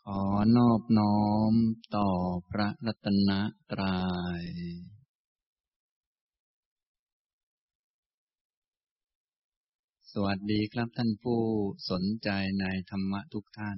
ขอนอบน้อมต่อพระรัตนตรัยสวัสดีครับท่านผู้สนใจในธรรมะทุกท่าน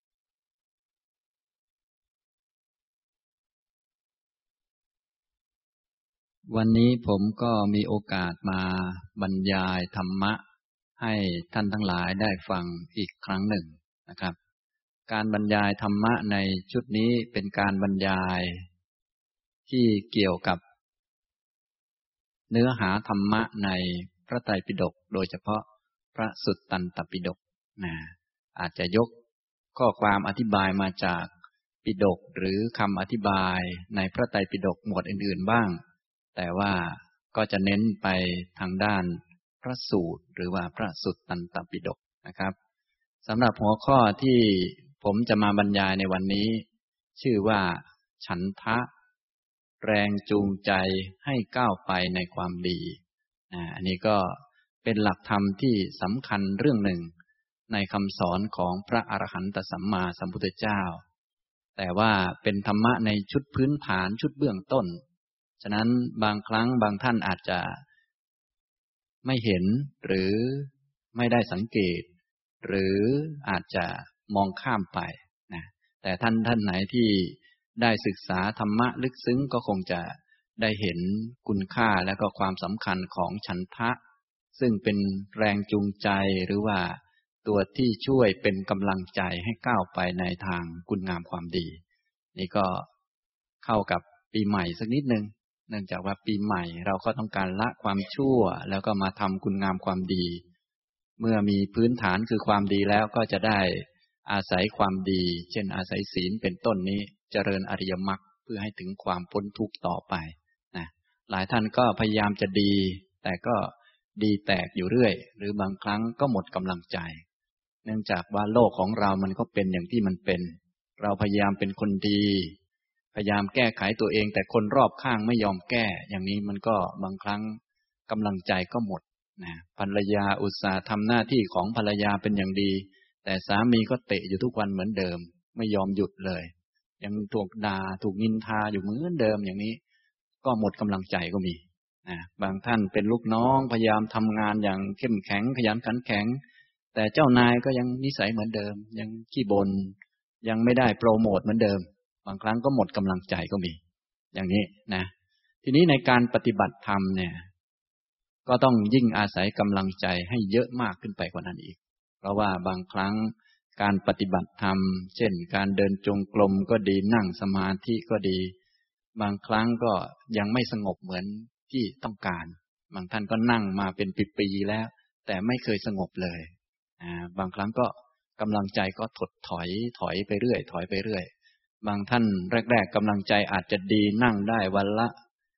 วันนี้ผมก็มีโอกาสมาบรรยายธรรมะให้ท่านทั้งหลายได้ฟังอีกครั้งหนึ่งนะครับการบรรยายธรรมะในชุดนี้เป็นการบรรยายที่เกี่ยวกับเนื้อหาธรรมะในพระไตรปิฎกโดยเฉพาะพระสุตตันตปิฎกอาจจะยกข้อความอธิบายมาจากปิฎกหรือคำอธิบายในพระไตรปิฎกหมวดอื่นๆบ้างแต่ว่าก็จะเน้นไปทางด้านพระสูตรหรือว่าพระสุตตันตปิฎกนะครับสำหรับหัวข้อที่ผมจะมาบรรยายในวันนี้ชื่อว่าฉันทะแรงจูงใจให้ก้าวไปในความดีอันนี้ก็เป็นหลักธรรมที่สำคัญเรื่องหนึ่งในคำสอนของพระอรหันตสัมมาสัมพุทธเจ้าแต่ว่าเป็นธรรมะในชุดพื้นฐานชุดเบื้องต้นฉะนั้นบางครั้งบางท่านอาจจะไม่เห็นหรือไม่ได้สังเกตหรืออาจจะมองข้ามไปนะแต่ท่านไหนที่ได้ศึกษาธรรมะลึกซึ้งก็คงจะได้เห็นคุณค่าและก็ความสำคัญของฉันทะซึ่งเป็นแรงจูงใจหรือว่าตัวที่ช่วยเป็นกำลังใจให้ก้าวไปในทางคุณงามความดีนี่ก็เข้ากับปีใหม่สักนิดนึงเนื่องจากว่าปีใหม่เราก็ต้องการละความชั่วแล้วก็มาทำคุณงามความดีเมื่อมีพื้นฐานคือความดีแล้วก็จะได้อาศัยความดีเช่นอาศัยศีลเป็นต้นนี้เจริญอริยมรรคเพื่อให้ถึงความพ้นทุกข์ต่อไปนะหลายท่านก็พยายามจะดีแต่ก็ดีแตกอยู่เรื่อยหรือบางครั้งก็หมดกำลังใจเนื่องจากว่าโลกของเรามันก็เป็นอย่างที่มันเป็นเราพยายามเป็นคนดีพยายามแก้ไขตัวเองแต่คนรอบข้างไม่ยอมแก้อย่างนี้มันก็บางครั้งกำลังใจก็หมดนะภรรยาอุตส่าห์ทำหน้าที่ของภรรยาเป็นอย่างดีแต่สามีก็เตะอยู่ทุกวันเหมือนเดิมไม่ยอมหยุดเลยยังถูกด่าถูกนินทาอยู่เหมือนเดิมอย่างนี้ก็หมดกำลังใจก็มีบางท่านเป็นลูกน้องพยายามทำงานอย่างเข้มแข็งขยันขันแข็งแต่เจ้านายก็ยังนิสัยเหมือนเดิมยังขี้บ่นยังไม่ได้โปรโมทเหมือนเดิมบางครั้งก็หมดกำลังใจก็มีอย่างนี้นะทีนี้ในการปฏิบัติธรรมเนี่ยก็ต้องยิ่งอาศัยกำลังใจให้เยอะมากขึ้นไปกว่านั้นอีกเพราะว่าบางครั้งการปฏิบัติธรรมเช่นการเดินจงกรมก็ดีนั่งสมาธิก็ดีบางครั้งก็ยังไม่สงบเหมือนที่ต้องการบางท่านก็นั่งมาเป็นปีๆแล้วแต่ไม่เคยสงบเลยบางครั้งก็กำลังใจก็ถอยไปเรื่อยถอยไปเรื่อยบางท่านแรกๆกำลังใจอาจจะดีนั่งได้วันละ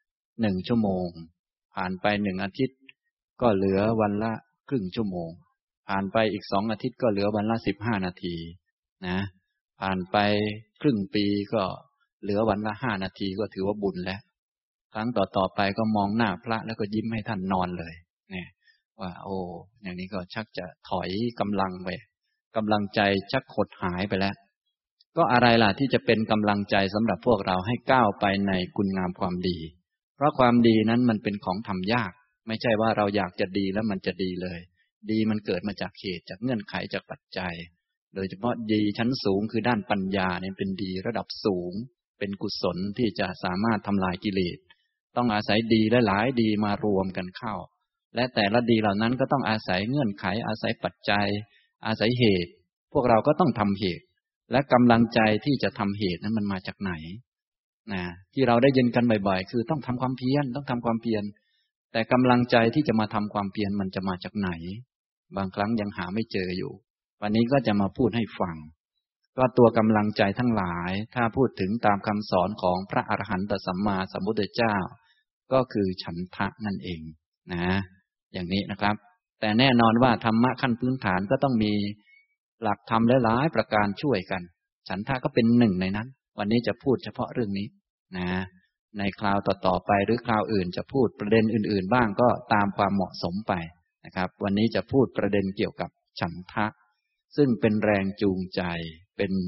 1 ชั่วโมงผ่านไป1 อาทิตย์ก็เหลือวันละครึ่งชั่วโมงผ่านไปอีก2 อาทิตย์ก็เหลือวันละ15 นาทีนะผ่านไปครึ่งปีก็เหลือวันละ5 นาทีก็ถือว่าบุญแล้วครั้งต่อไปก็มองหน้าพระแล้วก็ยิ้มให้ท่านนอนเลยเนี่ยว่าโอ้อย่างนี้ก็ชักจะถอยกำลังไปกำลังใจชักหดหายไปแล้วก็อะไรล่ะที่จะเป็นกำลังใจสำหรับพวกเราให้ก้าวไปในคุณงามความดีเพราะความดีนั้นมันเป็นของทำยากไม่ใช่ว่าเราอยากจะดีแล้วมันจะดีเลยดีมันเกิดมาจากเหตุจากเงื่อนไขจากปัจจัยโดยเฉพาะดีชั้นสูงคือด้านปัญญาเนี่ยเป็นดีระดับสูงเป็นกุศลที่จะสามารถทำลายกิเลสต้องอาศัยดีและหลายดีมารวมกันเข้าและแต่ละดีเหล่านั้นก็ต้องอาศัยเงื่อนไขอาศัยปัจจัยอาศัยเหตุพวกเราก็ต้องทำเหตุและกำลังใจที่จะทำเหตุนั้นมันมาจากไหนที่เราได้ยินกันบ่อยๆคือต้องทำความเพียรต้องทำความเพียรแต่กำลังใจที่จะมาทำความเพียรมันจะมาจากไหนบางครั้งยังหาไม่เจออยู่วันนี้ก็จะมาพูดให้ฟังก็ตัวกำลังใจทั้งหลายถ้าพูดถึงตามคำสอนของพระอรหันตสัมมาสัมพุทธเจ้าก็คือฉันทะนั่นเองนะอย่างนี้นะครับแต่แน่นอนว่าธรรมะขั้นพื้นฐานก็ต้องมีหลักธรรมหลายๆประการช่วยกันฉันทะก็เป็นหนึ่งในนั้นวันนี้จะพูดเฉพาะเรื่องนี้นะในคราวต่อๆไปหรือคราวอื่นจะพูดประเด็นอื่นๆบ้างก็ตามความเหมาะสมไปนะครับวันนี้จะพูดประเด็นเกี่ยวกับฉันทะซึ่งเป็นแรงจูงใจเป็น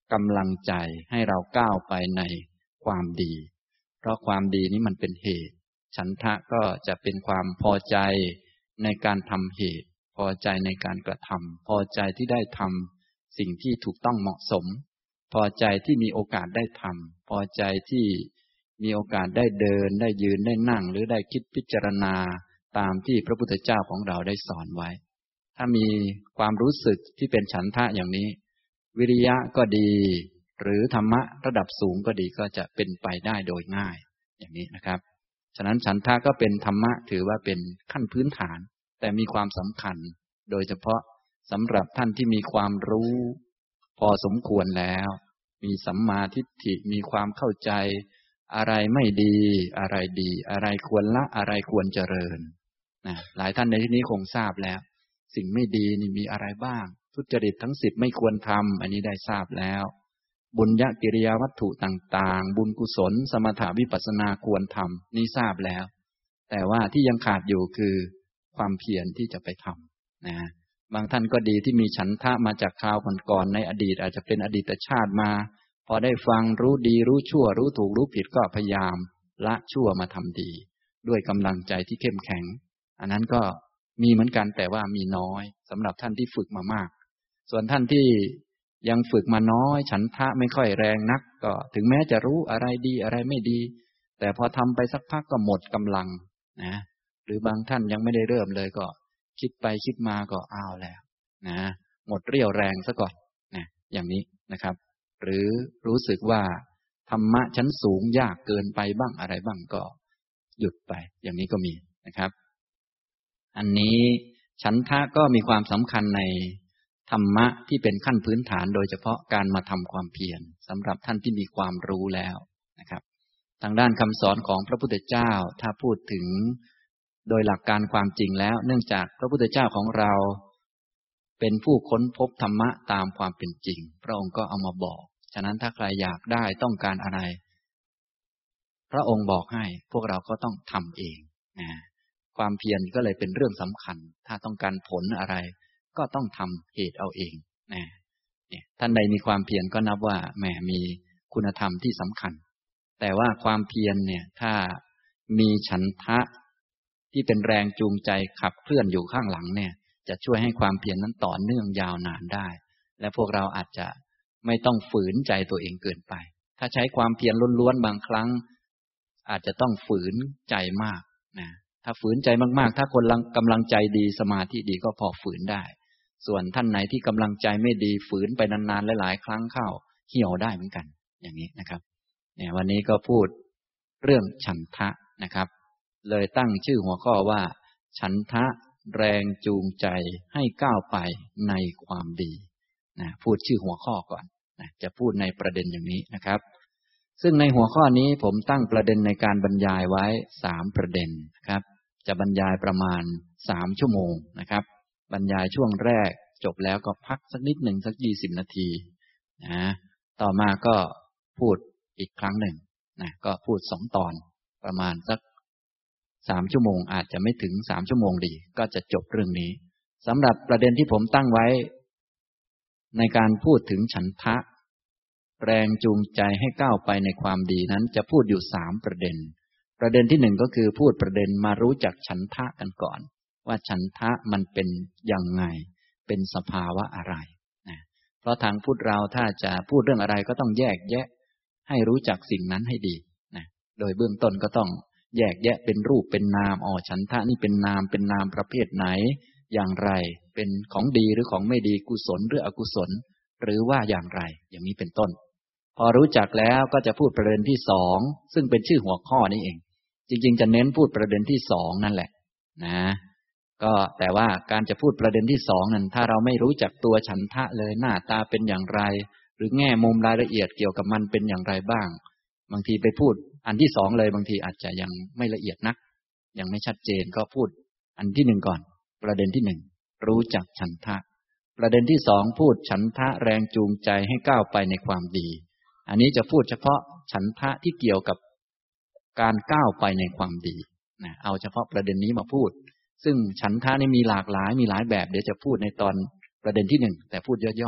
กำลังใจให้เราก้าวไปในความดีเพราะความดีนี้มันเป็นเหตุฉันทะก็จะเป็นความพอใจในการทำเหตุพอใจในการกระทำพอใจที่ได้ทำสิ่งที่ถูกต้องเหมาะสมพอใจที่มีโอกาสได้ทำพอใจที่มีโอกาสได้เดินได้ยืนได้นั่งหรือได้คิดพิจารณาตามที่พระพุทธเจ้าของเราได้สอนไว้ถ้ามีความรู้สึกที่เป็นฉันทะอย่างนี้วิริยะก็ดีหรือธรรมะระดับสูงก็ดีก็จะเป็นไปได้โดยง่ายอย่างนี้นะครับฉะนั้นฉันทะก็เป็นธรรมะถือว่าเป็นขั้นพื้นฐานแต่มีความสำคัญโดยเฉพาะสำหรับท่านที่มีความรู้พอสมควรแล้วมีสัมมาทิฏฐิมีความเข้าใจอะไรไม่ดีอะไรดีอะไรควรละอะไรควรเจริญหลายท่านในที่นี้คงทราบแล้วสิ่งไม่ดีนี่มีอะไรบ้างทุจริตทั้ง10ไม่ควรทำอันนี้ได้ทราบแล้วบุญญกิริยาวัตถุต่างๆบุญกุศลสมถะวิปัสสนาควรทำนี่ทราบแล้วแต่ว่าที่ยังขาดอยู่คือความเพียรที่จะไปทำบางท่านก็ดีที่มีฉันทะมาจากคราวก่อนๆในอดีตอาจจะเป็นอดีตชาติมาพอได้ฟังรู้ดีรู้ชั่วรู้ถูกรู้ผิดก็พยายามละชั่วมาทำดีด้วยกำลังใจที่เข้มแข็งอันนั้นก็มีเหมือนกันแต่ว่ามีน้อยสำหรับท่านที่ฝึกมามากส่วนท่านที่ยังฝึกมาน้อยฉันทะไม่ค่อยแรงนักก็ถึงแม้จะรู้อะไรดีอะไรไม่ดีแต่พอทำไปสักพักก็หมดกำลังหรือบางท่านยังไม่ได้เริ่มเลยก็คิดไปคิดมาก็อ้าวแล้วหมดเรี่ยวแรงซะก่อนอย่างนี้นะครับหรือรู้สึกว่าธรรมะชั้นสูงยากเกินไปบ้างอะไรบ้างก็หยุดไปอย่างนี้ก็มีนะครับอันนี้ฉันทะก็มีความสำคัญในธรรมะที่เป็นขั้นพื้นฐานโดยเฉพาะการมาทำความเพียรสำหรับท่านที่มีความรู้แล้วนะครับทางด้านคำสอนของพระพุทธเจ้าถ้าพูดถึงโดยหลักการความจริงแล้วเนื่องจากพระพุทธเจ้าของเราเป็นผู้ค้นพบธรรมะตามความเป็นจริงพระองค์ก็เอามาบอกฉะนั้นถ้าใครอยากได้ต้องการอะไรพระองค์บอกให้พวกเราก็ต้องทำเองความเพียรก็เลยเป็นเรื่องสำคัญถ้าต้องการผลอะไรก็ต้องทำเหตุเอาเองท่านใดมีความเพียรก็นับว่าแหมมีคุณธรรมที่สำคัญแต่ว่าความเพียรเนี่ยถ้ามีฉันทะที่เป็นแรงจูงใจขับเคลื่อนอยู่ข้างหลังเนี่ยจะช่วยให้ความเพียรนั้นต่อเนื่องยาวนานได้และพวกเราอาจจะไม่ต้องฝืนใจตัวเองเกินไปถ้าใช้ความเพียรล้วนๆบางครั้งอาจจะต้องฝืนใจมากถ้าฝืนใจมากๆถ้าคนกำลังใจดีสมาธิดีก็พอฝืนได้ส่วนท่านไหนที่กำลังใจไม่ดีฝืนไปนานๆหลายๆครั้งเข้าเหี่ยวได้เหมือนกันอย่างนี้นะครับวันนี้ก็พูดเรื่องฉันทะนะครับเลยตั้งชื่อหัวข้อว่าฉันทะแรงจูงใจให้ก้าวไปในความดีพูดชื่อหัวข้อก่อนจะพูดในประเด็นอย่างนี้นะครับซึ่งในหัวข้อนี้ผมตั้งประเด็นในการบรรยายไว้3ประเด็นนะครับจะบรรยายประมาณ3ชั่วโมงนะครับบรรยายช่วงแรกจบแล้วก็พักสักนิดหนึ่งสัก20นาทีต่อมาก็พูดอีกครั้งหนึ่งก็พูด2ตอนประมาณสัก3ชั่วโมงอาจจะไม่ถึง3ชั่วโมงดีก็จะจบเรื่องนี้สำหรับประเด็นที่ผมตั้งไว้ในการพูดถึงฉันทะแรงจูงใจให้ก้าวไปในความดีนั้นจะพูดอยู่3ประเด็นประเด็นที่1ก็คือพูดประเด็นมารู้จักฉันทะกันก่อนว่าฉันทะมันเป็นยังไงเป็นสภาวะอะไรเพราะทางพุทธเราถ้าจะพูดเรื่องอะไรก็ต้องแยกแยะให้รู้จักสิ่งนั้นให้ดีโดยเบื้องต้นก็ต้องแยกแยะเป็นรูปเป็นนามฉันทะนี่เป็นนามประเภทไหนอย่างไรเป็นของดีหรือของไม่ดีกุศลหรืออกุศลหรือว่าอย่างไรอย่างนี้เป็นต้นพอรู้จักแล้วก็จะพูดประเด็นที่2ซึ่งเป็นชื่อหัวข้อนี้เองจริงๆจะเน้นพูดประเด็นที่2นั่นแหละก็แต่ว่าการจะพูดประเด็นที่2นั้นถ้าเราไม่รู้จักตัวฉันทะเลยหน้าตาเป็นอย่างไรหรือแง่มุมรายละเอียดเกี่ยวกับมันเป็นอย่างไรบ้างบางทีไปพูดอันที่2เลยบางทีอาจจะยังไม่ละเอียดนักยังไม่ชัดเจนก็พูดอันที่1ก่อนประเด็นที่1รู้จักฉันทะประเด็นที่2พูดฉันทะแรงจูงใจให้ก้าวไปในความดีอันนี้จะพูดเฉพาะฉันทะที่เกี่ยวกับการก้าวไปในความดีเอาเฉพาะประเด็นนี้มาพูดซึ่งฉันทะนี่มีหลากหลายมีหลายแบบเดี๋ยวจะพูดในตอนประเด็นที่1แต่พูดย่อ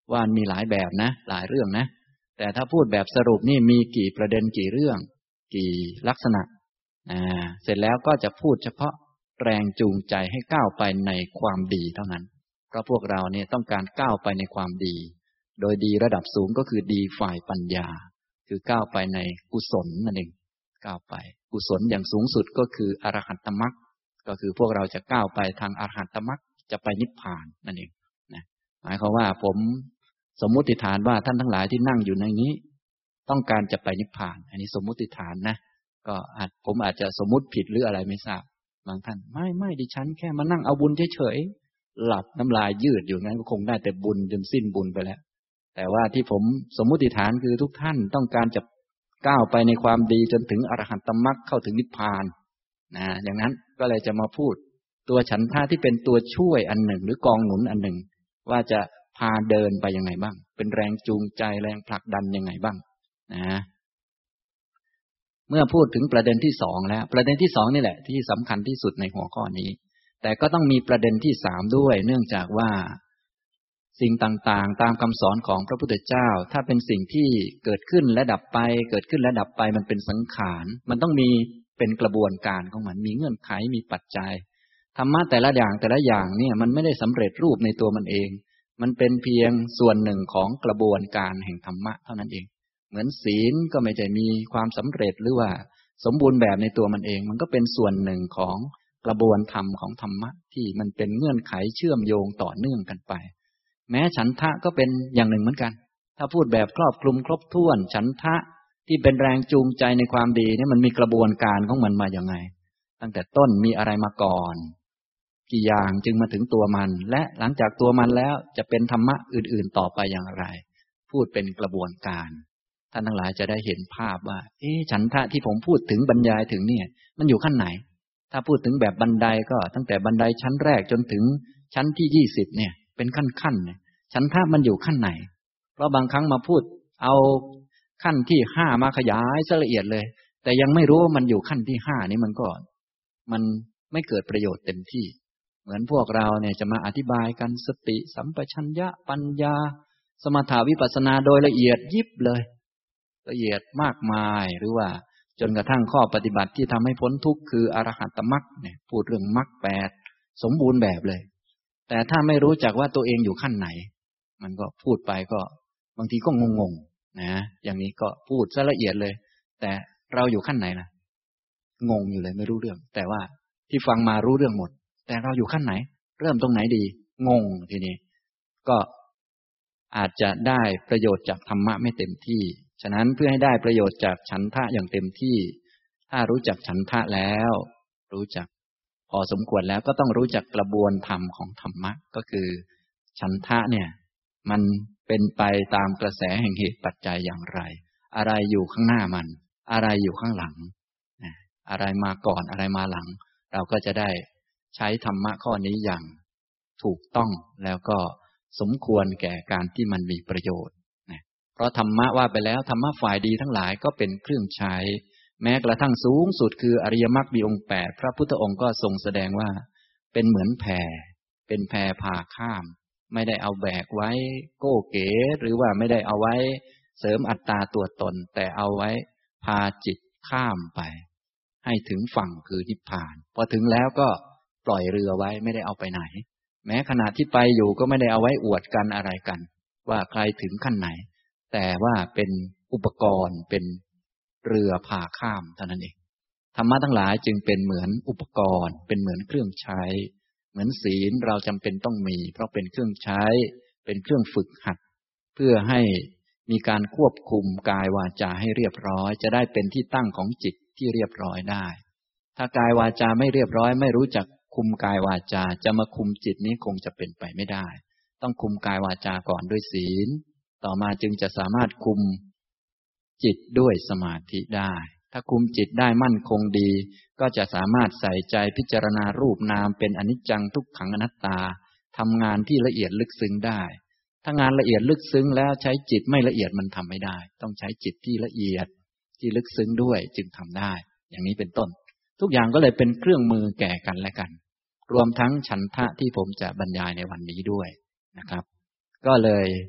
ว่ามีหลายแบบนะหลายเรื่องนะแต่ถ้าพูดแบบสรุปนี่มีกี่ประเด็นกี่เรื่องกี่ลักษณะเสร็จแล้วก็จะพูดเฉพาะแรงจูงใจให้ก้าวไปในความดีเท่านั้นเพราะพวกเราเนี่ยต้องการก้าวไปในความดีโดยดีระดับสูงก็คือดีฝ่ายปัญญาคือก้าวไปในกุศลนั่นเองก้าวไปกุศลอย่างสูงสุดก็คืออรหัตตมรรคก็คือพวกเราจะก้าวไปทางอรหัตตมรรคจะไปนิพพานนั่นเองนะหมายความว่าผมสมมุติฐานว่าท่านทั้งหลายที่นั่งอยู่ในนี้ต้องการจะไปนิพพานอันนี้สมมุติฐานนะก็ผมอาจจะสมมุติผิดหรืออะไรไม่ทราบบางท่านไม่ดิฉันแค่มานั่งเอาบุญเฉยๆหลับน้ำลายยืดอยู่งั้นก็คงได้แต่บุญจนสิ้นบุญไปแล้วแต่ว่าที่ผมสมมุติฐานคือทุกท่านต้องการจะก้าวไปในความดีจนถึงอรหัตตมรรคเข้าถึงนิพพานอย่างนั้นก็เลยจะมาพูดตัวฉันทะที่เป็นตัวช่วยอันหนึ่งหรือกองหนุนอันหนึ่งว่าจะพาเดินไปยังไงบ้างเป็นแรงจูงใจแรงผลักดันยังไงบ้างนะเมื่อพูดถึงประเด็นที่สองแล้วประเด็นที่สองนี่แหละที่สำคัญที่สุดในหัวข้อนี้แต่ก็ต้องมีประเด็นที่สามด้วยเนื่องจากว่าสิ่งต่างๆตามคำสอนของพระพุทธเจ้าถ้าเป็นสิ่งที่เกิดขึ้นและดับไปเกิดขึ้นและดับไปมันเป็นสังขารมันต้องมีเป็นกระบวนการของมันมีเงื่อนไขมีปัจจัยธรรมะแต่ละอย่างเนี่ยมันไม่ได้สำเร็จรูปในตัวมันเองมันเป็นเพียงส่วนหนึ่งของกระบวนการแห่งธรรมะเท่านั้นเองเหมือนศีลก็ไม่ได้มีความสำเร็จหรือว่าสมบูรณ์แบบในตัวมันเองมันก็เป็นส่วนหนึ่งของกระบวนธรรมของธรรมะที่มันเป็นเงื่อนไขเชื่อมโยงต่อเนื่องกันไปแม้ฉันทะก็เป็นอย่างหนึ่งเหมือนกันถ้าพูดแบบครอบคลุมครบถ้วนฉันทะที่เป็นแรงจูงใจในความดีเนี่ยมันมีกระบวนการของมันมาอย่างไงตั้งแต่ต้นมีอะไรมาก่อนกี่อย่างจึงมาถึงตัวมันและหลังจากตัวมันแล้วจะเป็นธรรมะอื่นๆต่อไปอย่างไรพูดเป็นกระบวนการท่านทั้งหลายจะได้เห็นภาพว่าฉันทะที่ผมพูดถึงบรรยายถึงเนี่ยมันอยู่ขั้นไหนถ้าพูดถึงแบบบันไดก็ตั้งแต่บันไดชั้นแรกจนถึงชั้นที่20เนี่ยเป็นขั้นๆเนี่ยฉันทะมันอยู่ขั้นไหนเพราะบางครั้งมาพูดเอาขั้นที่5มาขยายละเอียดเลยแต่ยังไม่รู้ว่ามันอยู่ขั้นที่5นี้มันไม่เกิดประโยชน์เต็มที่เหมือนพวกเราเนี่ยจะมาอธิบายกันสติสัมปชัญญะปัญญาสมถาวิปัสสนาโดยละเอียดยิบเลยละเอียดมากมายหรือว่าจนกระทั่งข้อปฏิบัติที่ทำให้พ้นทุกข์คืออรหัตตมรรคเนี่ยพูดเรื่องมรรค8สมบูรณ์แบบเลยแต่ถ้าไม่รู้จักว่าตัวเองอยู่ขั้นไหนมันก็พูดไปก็บางทีก็งงๆนะอย่างนี้ก็พูดซะละเอียดเลยแต่เราอยู่ขั้นไหนล่ะงงอยู่เลยไม่รู้เรื่องแต่ว่าที่ฟังมารู้เรื่องหมดแต่เราอยู่ขั้นไหนเริ่มตรงไหนดีงงทีนี้ก็อาจจะได้ประโยชน์จากธรรมะไม่เต็มที่ฉะนั้นเพื่อให้ได้ประโยชน์จากฉันทะอย่างเต็มที่ถ้ารู้จักฉันทะแล้วรู้จักพอสมควรแล้วก็ต้องรู้จักกระบวนธรรมของธรรมะก็คือฉันทะเนี่ยมันเป็นไปตามกระแสแห่งเหตุปัจจัยอย่างไรอะไรอยู่ข้างหน้ามันอะไรอยู่ข้างหลังอะไรมาก่อนอะไรมาหลังเราก็จะได้ใช้ธรรมะข้อนี้อย่างถูกต้องแล้วก็สมควรแก่การที่มันมีประโยชน์เพราะธรรมะว่าไปแล้วธรรมะฝ่ายดีทั้งหลายก็เป็นเครื่องใช้แม้กระทั่งสูงสุดคืออริยมรรคมีองค์8พระพุทธองค์ก็ทรงแสดงว่าเป็นเหมือนแพเป็นแพพาข้ามไม่ได้เอาแบกไว้โก้เก๋หรือว่าไม่ได้เอาไว้เสริมอัตตาตัวตนแต่เอาไว้พาจิตข้ามไปให้ถึงฝั่งคือนิพพานพอถึงแล้วก็ปล่อยเรือไว้ไม่ได้เอาไปไหนแม้ขณะที่ไปอยู่ก็ไม่ได้เอาไว้อวดกันอะไรกันว่าใครถึงขั้นไหนแต่ว่าเป็นอุปกรณ์เป็นเรือพาข้ามเท่านั้นเองธรรมะทั้งหลายจึงเป็นเหมือนอุปกรณ์เป็นเหมือนเครื่องใช้เหมือนศีลเราจำเป็นต้องมีเพราะเป็นเครื่องใช้เป็นเครื่องฝึกหัดเพื่อให้มีการควบคุมกายวาจาให้เรียบร้อยจะได้เป็นที่ตั้งของจิตที่เรียบร้อยได้ถ้ากายวาจาไม่เรียบร้อยไม่รู้จักคุมกายวาจาจะมาคุมจิตนี้คงจะเป็นไปไม่ได้ต้องคุมกายวาจาก่อนด้วยศีลต่อมาจึงจะสามารถคุมจิตด้วยสมาธิได้ถ้าคุมจิตได้มั่นคงดีก็จะสามารถใส่ใจพิจารณารูปนามเป็นอนิจจังทุกขังอนัตตาทำงานที่ละเอียดลึกซึ้งได้ถ้างานละเอียดลึกซึ้งแล้วใช้จิตไม่ละเอียดมันทำไม่ได้ต้องใช้จิตที่ละเอียดที่ลึกซึ้งด้วยจึงทำได้อย่างนี้เป็นต้นทุกอย่างก็เลยเป็นเครื่องมือแก่กันและกันรวมทั้งฉันทะที่ผมจะบรรยายในวันนี้ด้วยนะครับก็เลย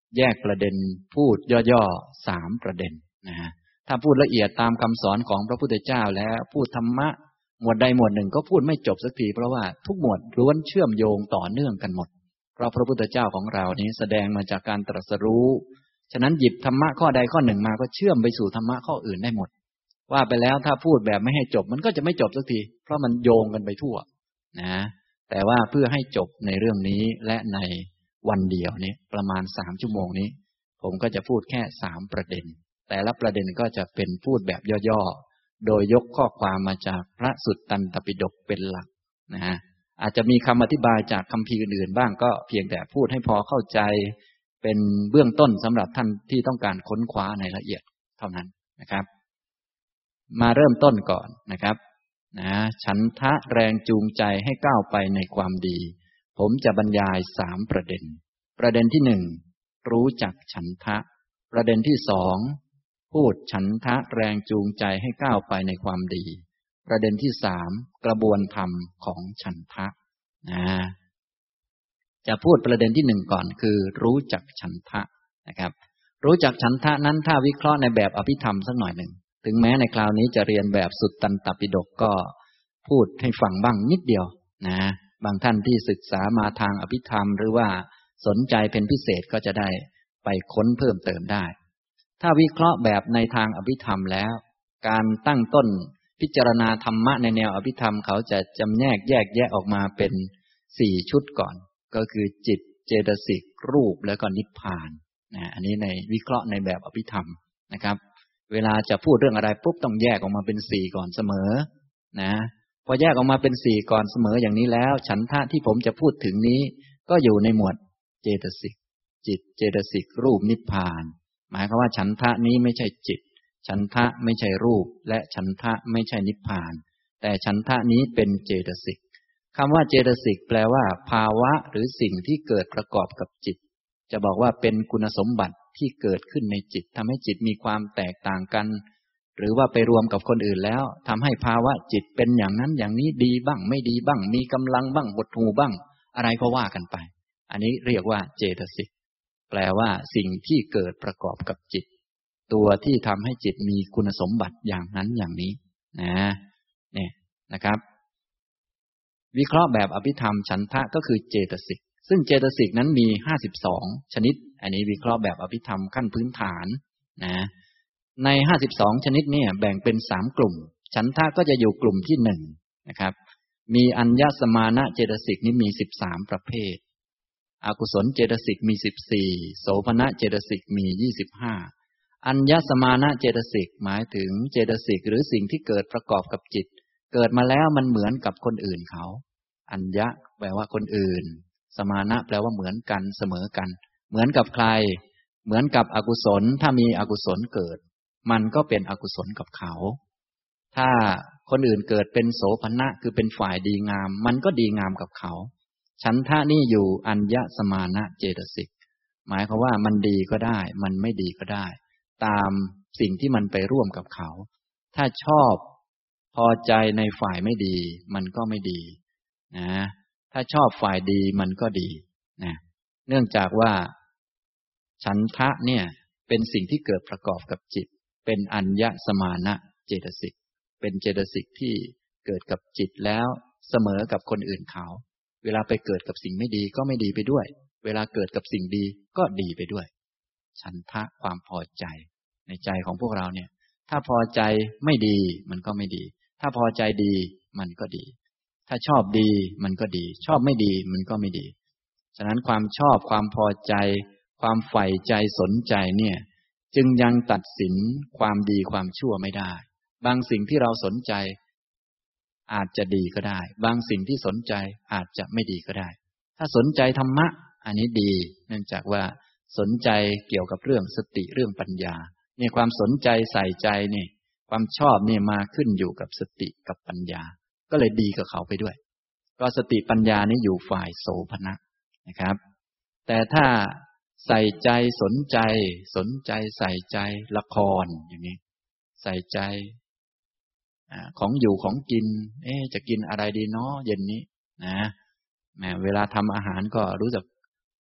แยกประเด็นพูดย่อๆ3ประเด็นนะฮะถ้าพูดละเอียดตามคำสอนของพระพุทธเจ้าแล้วพูดธรรมะหมวดใดหมวดหนึ่งก็พูดไม่จบสักทีเพราะว่าทุกหมวดล้วนเชื่อมโยงต่อเนื่องกันหมดเพราะพระพุทธเจ้าของเรานี้แสดงมาจากการตรัสรู้ฉะนั้นหยิบธรรมะข้อใดข้อหนึ่งมาก็เชื่อมไปสู่ธรรมะข้ออื่นได้หมดว่าไปแล้วถ้าพูดแบบไม่ให้จบมันก็จะไม่จบสักทีเพราะมันโยงกันไปทั่วนะแต่ว่าเพื่อให้จบในเรื่องนี้และในวันเดียวนี้ประมาณ3 ชั่วโมงนี้ผมก็จะพูดแค่3ประเด็นแต่ละประเด็นก็จะเป็นพูดแบบย่อๆโดยยกข้อความมาจากพระสุตตันตปิฎกเป็นหลักนะฮะอาจจะมีคำอธิบายจากคัมภีร์อื่นๆบ้างก็เพียงแต่พูดให้พอเข้าใจเป็นเบื้องต้นสำหรับท่านที่ต้องการค้นคว้าในละเอียดเท่านั้นนะครับมาเริ่มต้นก่อนนะครับฉันทะแรงจูงใจให้ก้าวไปในความดีผมจะบรรยาย3ประเด็นประเด็นที่1รู้จักฉันทะประเด็นที่2พูดฉันทะแรงจูงใจให้ก้าวไปในความดีประเด็นที่3กระบวนธรรมของฉันทะจะพูดประเด็นที่1ก่อนคือรู้จักฉันทะนะครับรู้จักฉันทะนั้นถ้าวิเคราะห์ในแบบอภิธรรมสักหน่อยหนึ่งถึงแม้ในคราวนี้จะเรียนแบบสุตตันตปิฎกก็พูดให้ฟังบ้างนิดเดียวนะบางท่านที่ศึกษามาทางอภิธรรมหรือว่าสนใจเป็นพิเศษก็จะได้ไปค้นเพิ่มเติมได้ถ้าวิเคราะห์แบบในทางอภิธรรมแล้วการตั้งต้นพิจารณาธรรมะในแนวอภิธรรมเขาจะจำแยกแยะออกมาเป็น4 ชุดก่อนก็คือจิตเจตสิกรูปแล้วก็นิพพานอันนี้ในวิเคราะห์ในแบบอภิธรรมนะครับเวลาจะพูดเรื่องอะไรปุ๊บต้องแยกออกมาเป็น4ก่อนเสมอนะพอแยกออกมาเป็น4ก่อนเสมออย่างนี้แล้วฉันทะที่ผมจะพูดถึงนี้ก็อยู่ในหมวดเจตสิกจิตเจตสิกรูปนิพพานหมายความว่าฉันทะนี้ไม่ใช่จิตฉันทะไม่ใช่รูปและฉันทะไม่ใช่นิพพานแต่ฉันทะนี้เป็นเจตสิกคำว่าเจตสิกแปลว่าภาวะหรือสิ่งที่เกิดประกอบกับจิตจะบอกว่าเป็นคุณสมบัติที่เกิดขึ้นในจิตทำให้จิตมีความแตกต่างกันหรือว่าไปรวมกับคนอื่นแล้วทำให้ภาวะจิตเป็นอย่างนั้นอย่างนี้ดีบ้างไม่ดีบ้างมีกำลังบ้างหดหู่บ้างอะไรก็ว่ากันไปอันนี้เรียกว่าเจตสิกแปลว่าสิ่งที่เกิดประกอบกับจิตตัวที่ทำให้จิตมีคุณสมบัติอย่างนั้นอย่างนี้เนี่ยนะครับวิเคราะห์แบบอภิธรรมฉันทะก็คือเจตสิกซึ่งเจตสิกนั้นมี52ชนิดอันนี้วิเคราะห์แบบอภิธรรมขั้นพื้นฐานใน52ชนิดเนี่ยแบ่งเป็น3กลุ่มฉันทะก็จะอยู่กลุ่มที่1นะครับมีอัญญสมานะเจตสิกนี้มี13ประเภทอกุศลเจตสิกมี14โสภณเจตสิกมี25อัญญสมานะเจตสิกหมายถึงเจตสิกหรือสิ่งที่เกิดประกอบกับจิตเกิดมาแล้วมันเหมือนกับคนอื่นเขาอัญญะแปลว่าคนอื่นสมานะแปลว่าเหมือนกันเสมอกันเหมือนกับใครเหมือนกับอกุศลถ้ามีอกุศลเกิดมันก็เป็นอกุศลกับเขาถ้าคนอื่นเกิดเป็นโสภณะคือเป็นฝ่ายดีงามมันก็ดีงามกับเขาฉันทะนี่อยู่อัญญสมานะเจตสิกหมายความว่ามันดีก็ได้มันไม่ดีก็ได้ตามสิ่งที่มันไปร่วมกับเขาถ้าชอบพอใจในฝ่ายไม่ดีมันก็ไม่ดีนะถ้าชอบฝ่ายดีมันก็ดีนะเนื่องจากว่าฉันทะเนี่ยเป็นสิ่งที่เกิดประกอบกับจิตเป็นอัญญสมานะเจตสิกเป็นเจตสิกที่เกิดกับจิตแล้วเสมอกับคนอื่นเขาเวลาไปเกิดกับสิ่งไม่ดีก็ไม่ดีไปด้วยเวลาเกิดกับสิ่งดีก็ดีไปด้วยฉันทะความพอใจในใจของพวกเราเนี่ยถ้าพอใจไม่ดีมันก็ไม่ดีถ้าพอใจดีมันก็ดีถ้าชอบดีมันก็ดีชอบไม่ดีมันก็ไม่ดีฉะนั้นความชอบความพอใจความใฝ่ใจสนใจเนี่ยจึงยังตัดสินความดีความชั่วไม่ได้บางสิ่งที่เราสนใจอาจจะดีก็ได้บางสิ่งที่สนใจอาจจะไม่ดีก็ได้ถ้าสนใจธรรมะอันนี้ดีเนื่องจากว่าสนใจเกี่ยวกับเรื่องสติเรื่องปัญญาเนี่ยความสนใจใส่ใจนี่ความชอบนี่มาขึ้นอยู่กับสติกับปัญญาก็เลยดีกับเขาไปด้วยก็สติปัญญานี่อยู่ฝ่ายโสภณะนะครับแต่ถ้าใส่ใจสนใจใส่ใจละครอย่างนี้ใส่ใจของอยู่ของกินจะกินอะไรดีเนาะเย็นนี้นะเวลาทำอาหารก็รู้จัก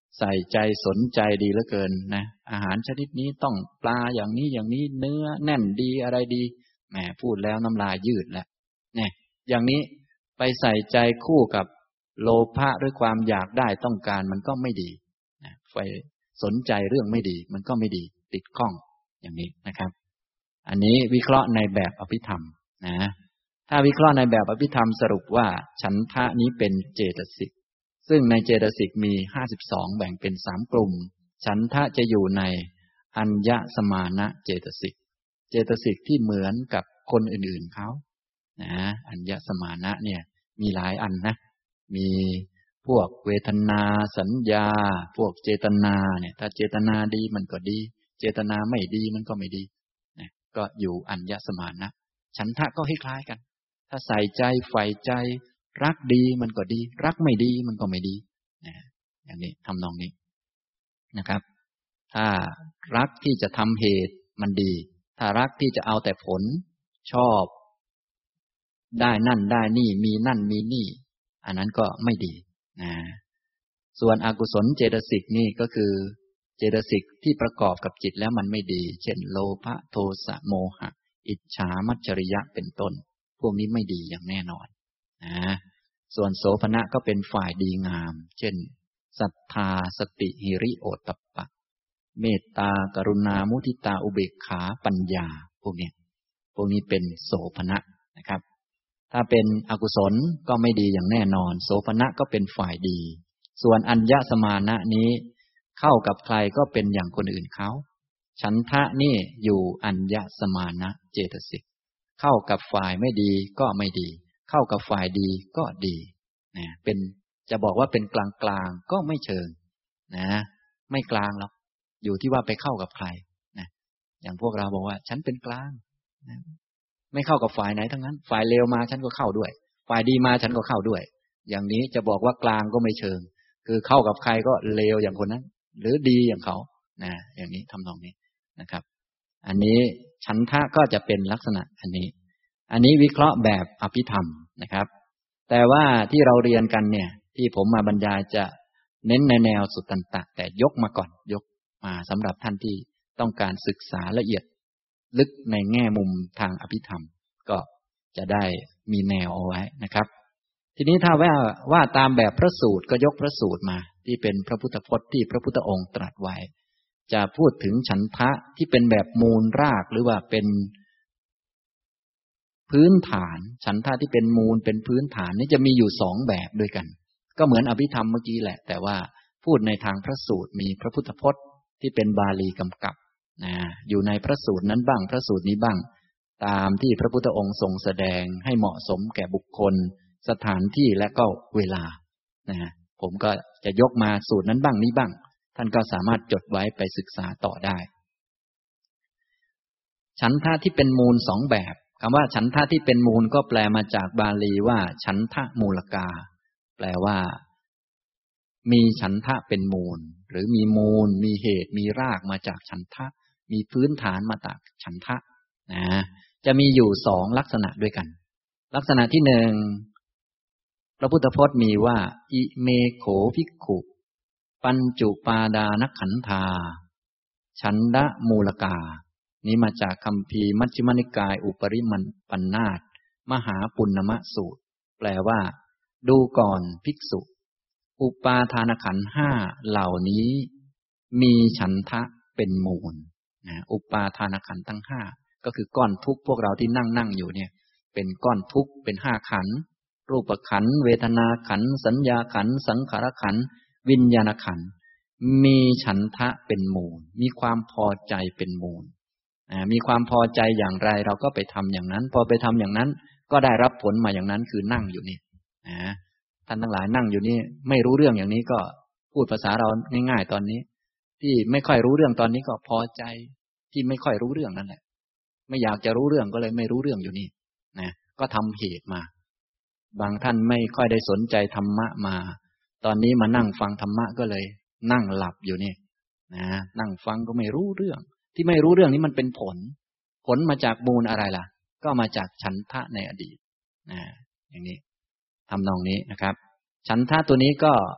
ใส่ใจสนใจดีเหลือเกินนะอาหารชนิดนี้ต้องปลาอย่างนี้อย่างนี้เนื้อแน่นดีอะไรดีแหมพูดแล้วน้ำลายยืดแล้วเนี่ยอย่างนี้ไปใส่ใจคู่กับโลภะด้วยความอยากได้ต้องการมันก็ไม่ดีนะไปสนใจเรื่องไม่ดีมันก็ไม่ดีติดข้องอย่างนี้นะครับอันนี้วิเคราะห์ในแบบอภิธรรมนะถ้าวิเคราะห์ในแบบอภิธรรมสรุปว่าฉันทะนี้เป็นเจตสิกซึ่งในเจตสิกมี52แบ่งเป็น3กลุ่มฉันทะจะอยู่ในอัญญสมานะเจตสิกเจตสิกที่เหมือนกับคนอื่นๆเขานะอัญญสมานะเนี่ยมีหลายอันนะมีพวกเวทนาสัญญาพวกเจตนาเนี่ยถ้าเจตนาดีมันก็ดีเจตนาไม่ดีมันก็ไม่ดีนะก็อยู่อัญญสมานะฉันทะก็คล้ายๆกันถ้าใส่ใจใฝ่ใจรักดีมันก็ดีรักไม่ดีมันก็ไม่ดีนะอย่างนี้ทำนองนี้นะครับถ้ารักที่จะทำเหตุมันดีถ้ารักที่จะเอาแต่ผลชอบได้นั่นได้นี่มีนั่นมีนี่อันนั้นก็ไม่ดีนะส่วนอกุศลเจตสิกนี่ก็คือเจตสิกที่ประกอบกับจิตแล้วมันไม่ดีเช่นโลภะโทสะโมหะอิจฉามัจฉริยะเป็นต้นพวกนี้ไม่ดีอย่างแน่นอนนะส่วนโสภณะก็เป็นฝ่ายดีงามเช่นศรัทธาสติหิริโอตตัปปะเมตตากรุณามุทิตาอุเบกขาปัญญาพวกนี้เป็นโสภณะนะครับถ้าเป็นอกุศลก็ไม่ดีอย่างแน่นอนโสภณะก็เป็นฝ่ายดีส่วนอัญญสมานะนี้เข้ากับใครก็เป็นอย่างคนอื่นเขาฉันทะนี่อยู่อัญญสมานะเจตสิกเข้ากับฝ่ายไม่ดีก็ไม่ดีเข้ากับฝ่ายดีก็ดีนะเป็นจะบอกว่าเป็นกลางๆก็ไม่เชิงนะไม่กลางหรอกอยู่ที่ว่าไปเข้ากับใครนะอย่างพวกเราบอกว่าฉันเป็นกลางนะไม่เข้ากับฝ่ายไหนทั้งนั้นฝ่ายเลวมาฉันก็เข้าด้วยฝ่ายดีมาฉันก็เข้าด้วยอย่างนี้จะบอกว่ากลางก็ไม่เชิงคือเข้ากับใครก็เลวอย่างคนนั้นหรือดีอย่างเขานะอย่างนี้ทำนองนี้นะครับอันนี้ฉันทะก็จะเป็นลักษณะอันนี้วิเคราะห์แบบอภิธรรมนะครับแต่ว่าที่เราเรียนกันเนี่ยที่ผมมาบรรยายจะเน้นในแนวสุตตันตะแต่ยกมาก่อนยกมาสำหรับท่านที่ต้องการศึกษาละเอียดลึกในแง่มุมทางอภิธรรมก็จะได้มีแนวเอาไว้นะครับทีนี้ถ้าว่าตามแบบพระสูตรก็ยกพระสูตรมาที่เป็นพระพุทธพจน์ที่พระพุทธองค์ตรัสไว้จะพูดถึงฉันทะที่เป็นแบบมูลรากหรือว่าเป็นพื้นฐานฉันทะที่เป็นมูลเป็นพื้นฐานนี่จะมีอยู่2แบบด้วยกันก็เหมือนอภิธรรมเมื่อกี้แหละแต่ว่าพูดในทางพระสูตรมีพระพุทธพจน์ที่เป็นบาลีกำกับอยู่ในพระสูตรนั้นบ้างพระสูตรนี้บ้างตามที่พระพุทธองค์ทรงแสดงให้เหมาะสมแก่บุคคลสถานที่และก็เวลาผมก็จะยกมาสูตรนั้นบ้างนี้บ้างท่านก็สามารถจดไว้ไปศึกษาต่อได้ฉันทะที่เป็นมูล2แบบคำว่าฉันทะที่เป็นมูลก็แปลมาจากบาลีว่าฉันทะมูลกาแปลว่ามีฉันทะเป็นมูลหรือมีมูลมีเหตุมีรากมาจากฉันทะมีพื้นฐานมาจากฉันทะจะมีอยู่2ลักษณะด้วยกันลักษณะที่1พระพุทธพจน์มีว่าอิเมโขภิกขุปัญจุปาดานขันธาฉันดะมูลกานี้มาจากคัมภีร์มัชฌิมนิกายอุปริมันปันนาถมหาปุณณมสูตรแปลว่าดูก่อนภิกษุอุปาทานขันธ์5เหล่านี้มีฉันทะเป็นมูลอุปาทานขันธ์ทั้ง5ก็คือก้อนทุกข์พวกเราที่นั่งอยู่เนี่ยเป็นก้อนทุกข์เป็น5ขันธ์รูปขันธ์เวทนาขันธ์สัญญาขันธ์สังขารขันธ์วิญญาณขันธ์มีฉันทะเป็นมูลมีความพอใจเป็นมูลมีความพอใจอย่างไรเราก็ไปทำอย่างนั้นพอไปทำอย่างนั้นก็ได้รับผลมาอย่างนั้นคือนั่งอยู่นี่ท่านทั้งหลายนั่งอยู่นี่ไม่รู้เรื่องอย่างนี้ก็พูดภาษาเราง่ายๆตอนนี้ที่ไม่ค่อยรู้เรื่องตอนนี้ก็พอใจที่ไม่ค่อยรู้เรื่องนั่นแหละไม่อยากจะรู้เรื่องก็เลยไม่รู้เรื่องอยู่นี่ก็ทำเหตุมาบางท่านไม่ค่อยได้สนใจธรรมะมาตอนนี้มานั่งฟังธรรมะก็เลยนั่งหลับอยู่นี่นั่งฟังก็ไม่รู้เรื่องที่ไม่รู้เรื่องนี้มันเป็นผลมาจากมูลอะไรล่ะก็มาจากฉันทะในอดีตอย่างนี้ทำนองนี้นะครับฉันทะตัวนี้ก็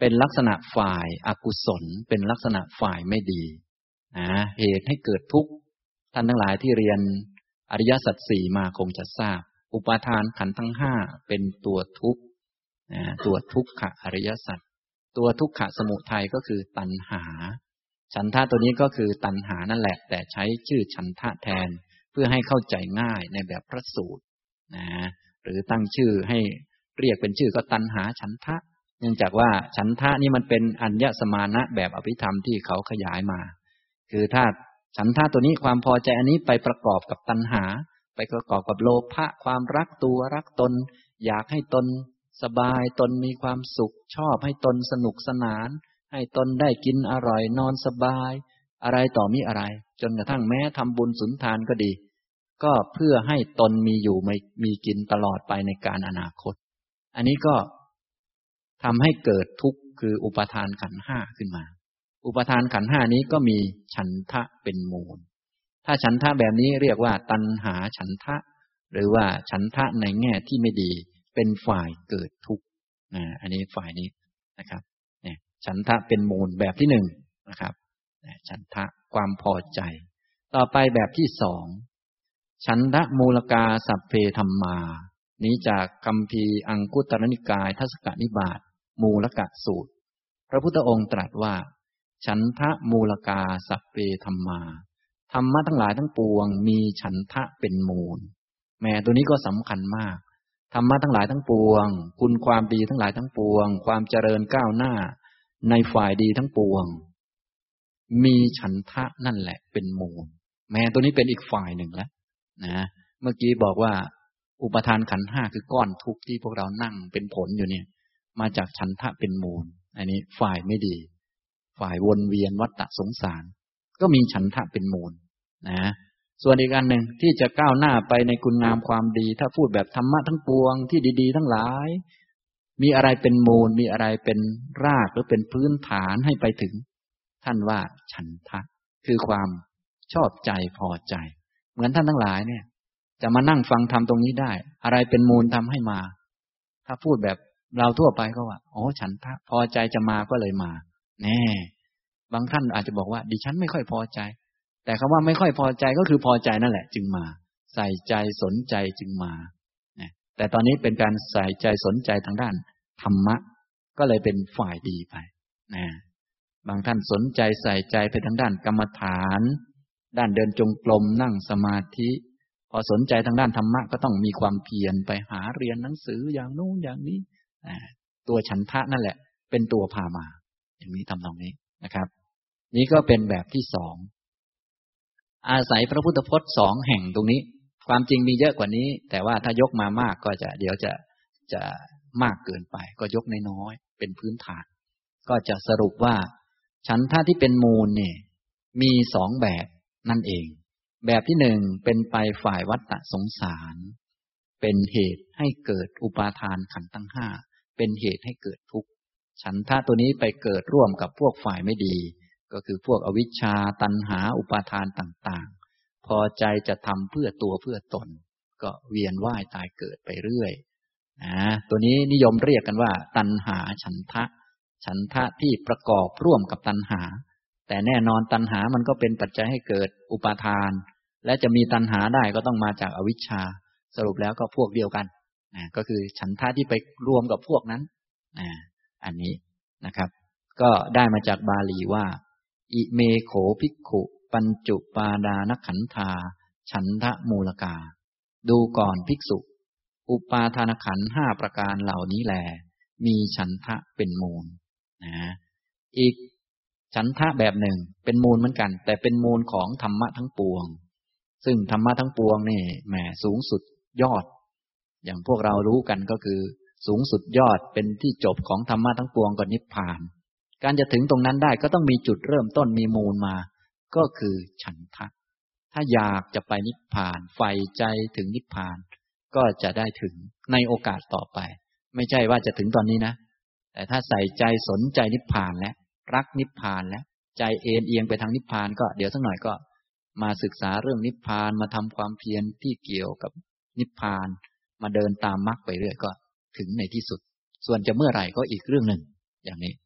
เป็นลักษณะฝ่ายอกุศลเป็นลักษณะฝ่ายไม่ดีเหตุให้เกิดทุกข์ท่านทั้งหลายที่เรียนอริยสัจสี่มาคงจะทราบอุปาทานขันธ์ทั้งห้าเป็นตัวทุกข์ตัวทุกขอริยสัจตัวทุกขสมุทัยก็คือตัณหาฉันทะตัวนี้ก็คือตัณหานั่นแหละแต่ใช้ชื่อฉันทะแทนเพื่อให้เข้าใจง่ายในแบบพระสูตรหรือตั้งชื่อให้เรียกเป็นชื่อก็ตัณหาฉันทะเนื่องจากว่าฉันทะนี่มันเป็นอัญญสมานะแบบอภิธรรมที่เขาขยายมาคือถ้าฉันทะตัวนี้ความพอใจอันนี้ไปประกอบกับตัณหาไปประกอบกับโลภะความรักตัวรักตนอยากให้ตนสบายตนมีความสุขชอบให้ตนสนุกสนานให้ตนได้กินอร่อยนอนสบายอะไรต่อมีอะไรจนกระทั่งแม้ทำบุญสุนทานก็ดีก็เพื่อให้ตนมีอยู่มีกินตลอดไปในการอนาคตอันนี้ก็ทำให้เกิดทุกข์คืออุปาทานขันธ์ห้าขึ้นมาอุปาทานขันธ์ห้านี้ก็มีฉันทะเป็นมูลถ้าฉันทะแบบนี้เรียกว่าตัณหาฉันทะหรือว่าฉันทะในแง่ที่ไม่ดีเป็นฝ่ายเกิดทุกข์อันนี้ฝ่ายนี้นะครับเนี่ยฉันทะเป็นมูลแบบที่หนึ่งนะครับฉันทะความพอใจต่อไปแบบที่สองฉันทะมูลกาสัพเพธัมมานี้จากคัมภีร์อังคุตรนิกายทัศกนิบาตมูลกะสูตรพระพุทธองค์ตรัสว่าฉันทะมูลกาสัพเพธัมมาธรรมะทั้งหลายทั้งปวงมีฉันทะเป็นมูลแม้ตัวนี้ก็สำคัญมากธรรมะทั้งหลายทั้งปวงคุณความดีทั้งหลายทั้งปวงความเจริญก้าวหน้าในฝ่ายดีทั้งปวงมีฉันทะนั่นแหละเป็นมูลแม้ตัวนี้เป็นอีกฝ่ายหนึ่งแล้วนะเมื่อกี้บอกว่าอุปทานขันธ์ห้าคือก้อนทุกข์ที่พวกเรานั่งเป็นผลอยู่เนี่ยมาจากฉันทะเป็นมูลอันนี้ฝ่ายไม่ดีฝ่ายวนเวียนวัฏฏะสงสารก็มีฉันทะเป็นมูลนะส่วนอีกอันหนึ่งที่จะก้าวหน้าไปในคุณงามความดีถ้าพูดแบบธรรมะทั้งปวงที่ดีๆทั้งหลายมีอะไรเป็นมูลมีอะไรเป็นรากหรือเป็นพื้นฐานให้ไปถึงท่านว่าฉันทะคือความชอบใจพอใจเหมือนท่านทั้งหลายเนี่ยจะมานั่งฟังธรรมตรงนี้ได้อะไรเป็นมูลทำให้มาถ้าพูดแบบเราทั่วไปก็ว่าอ๋อฉันทะพอใจจะมาก็เลยมาแน่บางท่านอาจจะบอกว่าดิฉันไม่ค่อยพอใจแต่คำว่าไม่ค่อยพอใจก็คือพอใจนั่นแหละจึงมาใส่ใจสนใจจึงมาแต่ตอนนี้เป็นการใส่ใจสนใจทางด้านธรรมะก็เลยเป็นฝ่ายดีไปบางท่านสนใจใส่ใจไปทางด้านกรรมฐานด้านเดินจงกรมนั่งสมาธิพอสนใจทางด้านธรรมะก็ต้องมีความเพียรไปหาเรียนหนังสืออย่างโน้นอย่างนี้ตัวฉันทะนั่นแหละเป็นตัวพามาอย่างนี้ทำตรงนี้นะครับนี้ก็เป็นแบบที่สองอาศัยพระพุทธพจน์สองแห่งตรงนี้ความจริงมีเยอะกว่านี้แต่ว่าถ้ายกมามากก็จะเดี๋ยวจะมากเกินไปก็ยกน้อยๆเป็นพื้นฐานก็จะสรุปว่าฉันทะที่เป็นมูลเนี่ยมีสองแบบนั่นเองแบบที่หนึ่งเป็นไปฝ่ายวัฏฏะสงสารเป็นเหตุให้เกิดอุปาทานขันธ์ทั้งห้าเป็นเหตุให้เกิดทุกข์ฉันทะตัวนี้ไปเกิดร่วมกับพวกฝ่ายไม่ดีก็คือพวกอวิชชาตัณหาอุปาทานต่างๆพอใจจะทำเพื่อตัวเพื่อตนก็เวียนว่ายตายเกิดไปเรื่อยตัวนี้นิยมเรียกกันว่าตัณหาฉันทะฉันทะที่ประกอบร่วมกับตัณหาแต่แน่นอนตัณหามันก็เป็นปัจจัยให้เกิดอุปาทานและจะมีตัณหาได้ก็ต้องมาจากอวิชชาสรุปแล้วก็พวกเดียวกันก็คือฉันทะที่ไปรวมกับพวกนั้นอันนี้นะครับก็ได้มาจากบาลีว่าอิเมโขภิกขุปัญจุปาดานขันธาฉันทะมูลกาดูก่อนภิกษุอุปาทานขันธ์ห้าประการเหล่านี้แลมีฉันทะเป็นมูลอีกฉันทะแบบหนึ่งเป็นมูลเหมือนกันแต่เป็นมูลของธรรมะทั้งปวงซึ่งธรรมะทั้งปวงนี่แหมสูงสุดยอดอย่างพวกเรารู้กันก็คือสูงสุดยอดเป็นที่จบของธรรมะทั้งปวงก็นิพพานการจะถึงตรงนั้นได้ก็ต้องมีจุดเริ่มต้นมีมูลมาก็คือฉันทะถ้าอยากจะไปนิพพานใฝ่ใจถึงนิพพานก็จะได้ถึงในโอกาสต่อไปไม่ใช่ว่าจะถึงตอนนี้นะแต่ถ้าใส่ใจสนใจนิพพานแล้วรักนิพพานแล้วใจเอ็นเอียงไปทางนิพพานก็เดี๋ยวสักหน่อยก็มาศึกษาเรื่องนิพพานมาทำความเพียรที่เกี่ยวกับนิพพานมาเดินตามมรรคไปเรื่อยก็ถึงในที่สุดส่วนจะเมื่อไหร่ก็อีกเรื่องหนึ่งอย่างนี้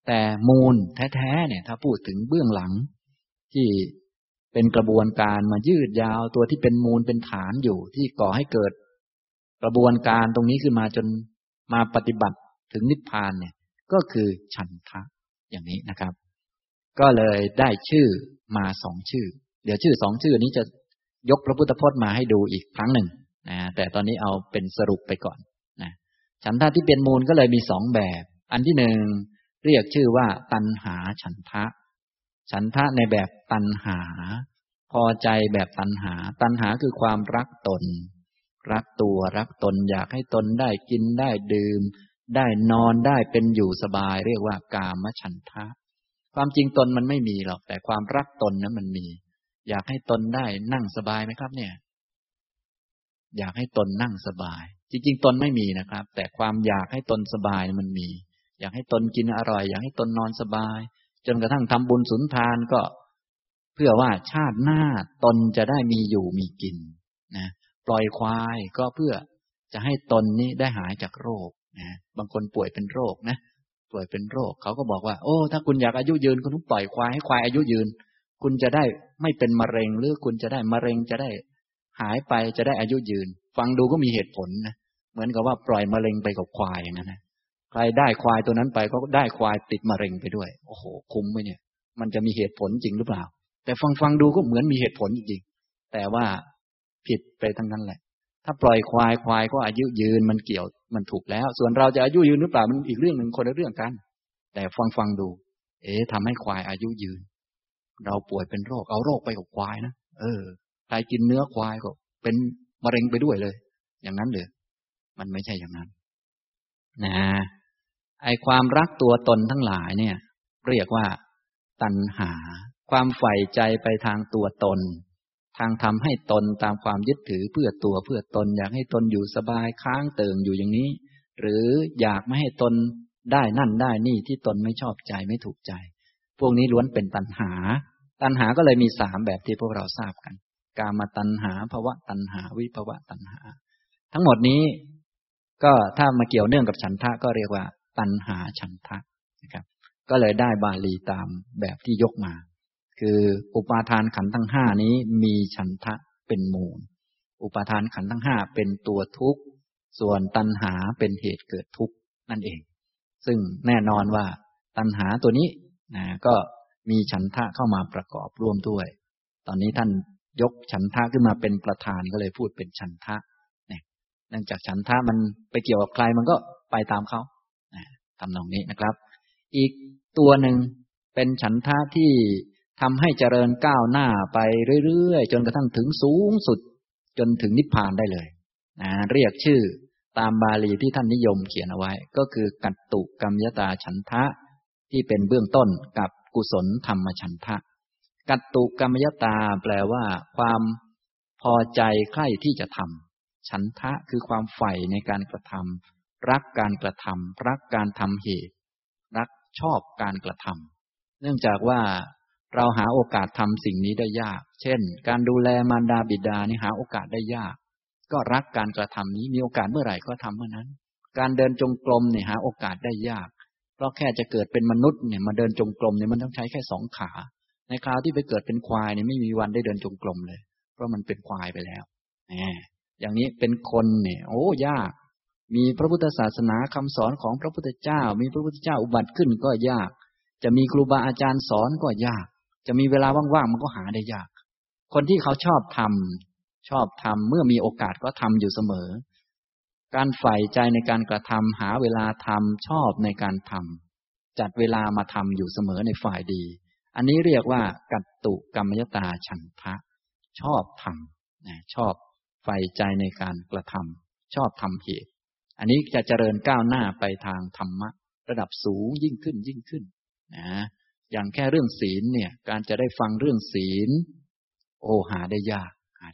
แต่มูลแท้ๆเนี่ยถ้าพูดถึงเบื้องหลังที่เป็นกระบวนการมายืดยาวตัวที่เป็นมูลเป็นฐานอยู่ที่ก่อให้เกิดกระบวนการตรงนี้ขึ้นมาจนมาปฏิบัติถึงนิพพานเนี่ยก็คือฉันทะอย่างนี้นะครับก็เลยได้ชื่อมา2ชื่อเดี๋ยวชื่อ2ชื่อนี้จะยกพระพุทธพจน์มาให้ดูอีกครั้งหนึ่งนะแต่ตอนนี้เอาเป็นสรุปไปก่อนนะฉันทะที่เป็นมูลก็เลยมี2แบบอันที่1เรียกชื่อว่าตัณหาฉันทะฉันทะในแบบตัณหาพอใจแบบตัณหาตัณหาคือความรักตนรักตัวรักตนอยากให้ตนได้กินได้ดื่มได้นอนได้เป็นอยู่สบายเรียกว่ากามฉันทะความจริงตนมันไม่มีหรอกแต่ความรักตนนั้นมันมีอยากให้ตนได้นั่งสบายไหมครับเนี่ยอยากให้ตนนั่งสบายจริงๆตนไม่มีนะครับแต่ความอยากให้ตนสบายมันมีอยากให้ตนกินอร่อยอยากให้ตนนอนสบายจนกระทั่งทำบุญสุนทานก็เพื่อว่าชาติหน้าตนจะได้มีอยู่มีกินนะปล่อยควายก็เพื่อจะให้ตนนี้ได้หายจากโรคนะบางคนป่วยเป็นโรคนะป่วยเป็นโรคเขาก็บอกว่าโอ้ถ้าคุณอยากอายุยืนคุณต้องปล่อยควายให้ควายอายุยืนคุณจะได้ไม่เป็นมะเร็งหรือคุณจะได้มะเร็งจะได้หายไปจะได้อายุยืนฟังดูก็มีเหตุผลนะเหมือนกับว่าปล่อยมะเร็งไปกับควายอย่างนั้นนะใครได้ควายตัวนั้นไปก็ได้ควายติดมะเร็งไปด้วยโอ้โหคุ้มไหมเนี่ยมันจะมีเหตุผลจริงหรือเปล่าแต่ฟังดูก็เหมือนมีเหตุผลจริงๆแต่ว่าผิดไปทั้งนั้นแหละถ้าปล่อยควายก็อายุยืนมันเกี่ยวมันถูกแล้วส่วนเราจะอายุยืนหรือเปล่ามันอีกเรื่องนึงคนละเรื่องกันแต่ฟังดูทำให้ควายอายุยืนเราป่วยเป็นโรคเอาโรคไปกับควายนะใครกินเนื้อควายก็เป็นมะเร็งไปด้วยเลยอย่างนั้นเลยมันไม่ใช่อย่างนั้นนะไอ้ความรักตัวตนทั้งหลายเนี่ยเรียกว่าตัณหาความใฝ่ใจไปทางตัวตนทางทำให้ตนตามความยึดถือเพื่อตัวเพื่อตนอยากให้ตนอยู่สบายค้างเติ่งอยู่อย่างนี้หรืออยากไม่ให้ตนได้นั่นได้นี่ที่ตนไม่ชอบใจไม่ถูกใจพวกนี้ล้วนเป็นตัณหาตัณหาก็เลยมี3แบบที่พวกเราทราบกันกามตัณหาภวตัณหาวิภวตัณหาทั้งหมดนี้ก็ถ้ามาเกี่ยวเนื่องกับฉันทะก็เรียกว่าตัณหาฉันทะนะครับก็เลยได้บาลีตามแบบที่ยกมาคืออุปาทานขันธ์ทั้ง5นี้มีฉันทะเป็นมูลอุปาทานขันธ์ทั้ง5เป็นตัวทุกข์ส่วนตัณหาเป็นเหตุเกิดทุกข์นั่นเองซึ่งแน่นอนว่าตัณหาตัวนี้ก็มีฉันทะเข้ามาประกอบร่วมด้วยตอนนี้ท่านยกฉันทะขึ้นมาเป็นประธานก็เลยพูดเป็นฉันทะเนี่ยเนื่องจากฉันทะมันไปเกี่ยวกับใครมันก็ไปตามเขาทำนองนี้นะครับอีกตัวหนึ่งเป็นฉันทะที่ทำให้เจริญก้าวหน้าไปเรื่อยๆจนกระทั่งถึงสูงสุดจนถึงนิพพานได้เลยเรียกชื่อตามบาลีที่ท่านนิยมเขียนเอาไว้ก็คือกัตตุกัมยตาฉันทะที่เป็นเบื้องต้นกับกุศลธรรมฉันทะกัตตุกัมยตาแปลว่าความพอใจใคร่ที่จะทำฉันทะคือความใฝ่ในการกระทำรักการกระทำรักการทำเหตุรักชอบการกระทำเนื่องจากว่าเราหาโอกาสทำสิ่งนี้ได้ยากเช่นการดูแลมารดาบิดานี่หาโอกาสได้ยากก็รักการกระทำนี้มีโอกาสเมื่อไหร่ก็ทำเมื่อนั้นการเดินจงกรมเนี่ยหาโอกาสได้ยากเพราะแค่จะเกิดเป็นมนุษย์เนี่ยมาเดินจงกรมเนี่ยมันต้องใช้แค่2 ขาในคราวที่ไปเกิดเป็นควายเนี่ยไม่มีวันได้เดินจงกรมเลยเพราะมันเป็นควายไปแล้วอย่างนี้เป็นคนเนี่ยโอ้ยากมีพระพุทธศาสนาคำสอนของพระพุทธเจ้ามีพระพุทธเจ้าอุบัติขึ้นก็ยากจะมีครูบาอาจารย์สอนก็ยากจะมีเวลาว่างๆมันก็หาได้ยากคนที่เขาชอบทำเมื่อมีโอกาสก็ทำอยู่เสมอการใฝ่ใจในการกระทำหาเวลาทำชอบในการทำจัดเวลามาทำอยู่เสมอในฝ่ายดีอันนี้เรียกว่ากัตตุกัมมยตาฉันทะชอบทำชอบใฝ่ใจในการกระทำชอบทำเหตุอันนี้จะเจริญก้าวหน้าไปทางธรรมะระดับสูงยิ่งขึ้นอย่างแค่เรื่องศีลเนี่ยการจะได้ฟังเรื่องศีลหาได้ยาก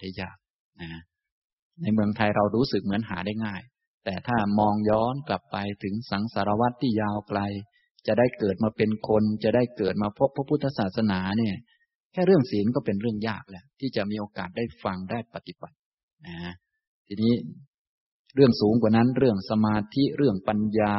ในเมืองไทยเรารู้สึกเหมือนหาได้ง่ายแต่ถ้ามองย้อนกลับไปถึงสังสารวัฏที่ยาวไกลจะได้เกิดมาเป็นคนจะได้เกิดมาพบพระพุทธศาสนาเนี่ยแค่เรื่องศีลก็เป็นเรื่องยากแล้วที่จะมีโอกาสได้ฟังได้ปฏิบัติทีนี้เรื่องสูงกว่านั้นเรื่องสมาธิเรื่องปัญญา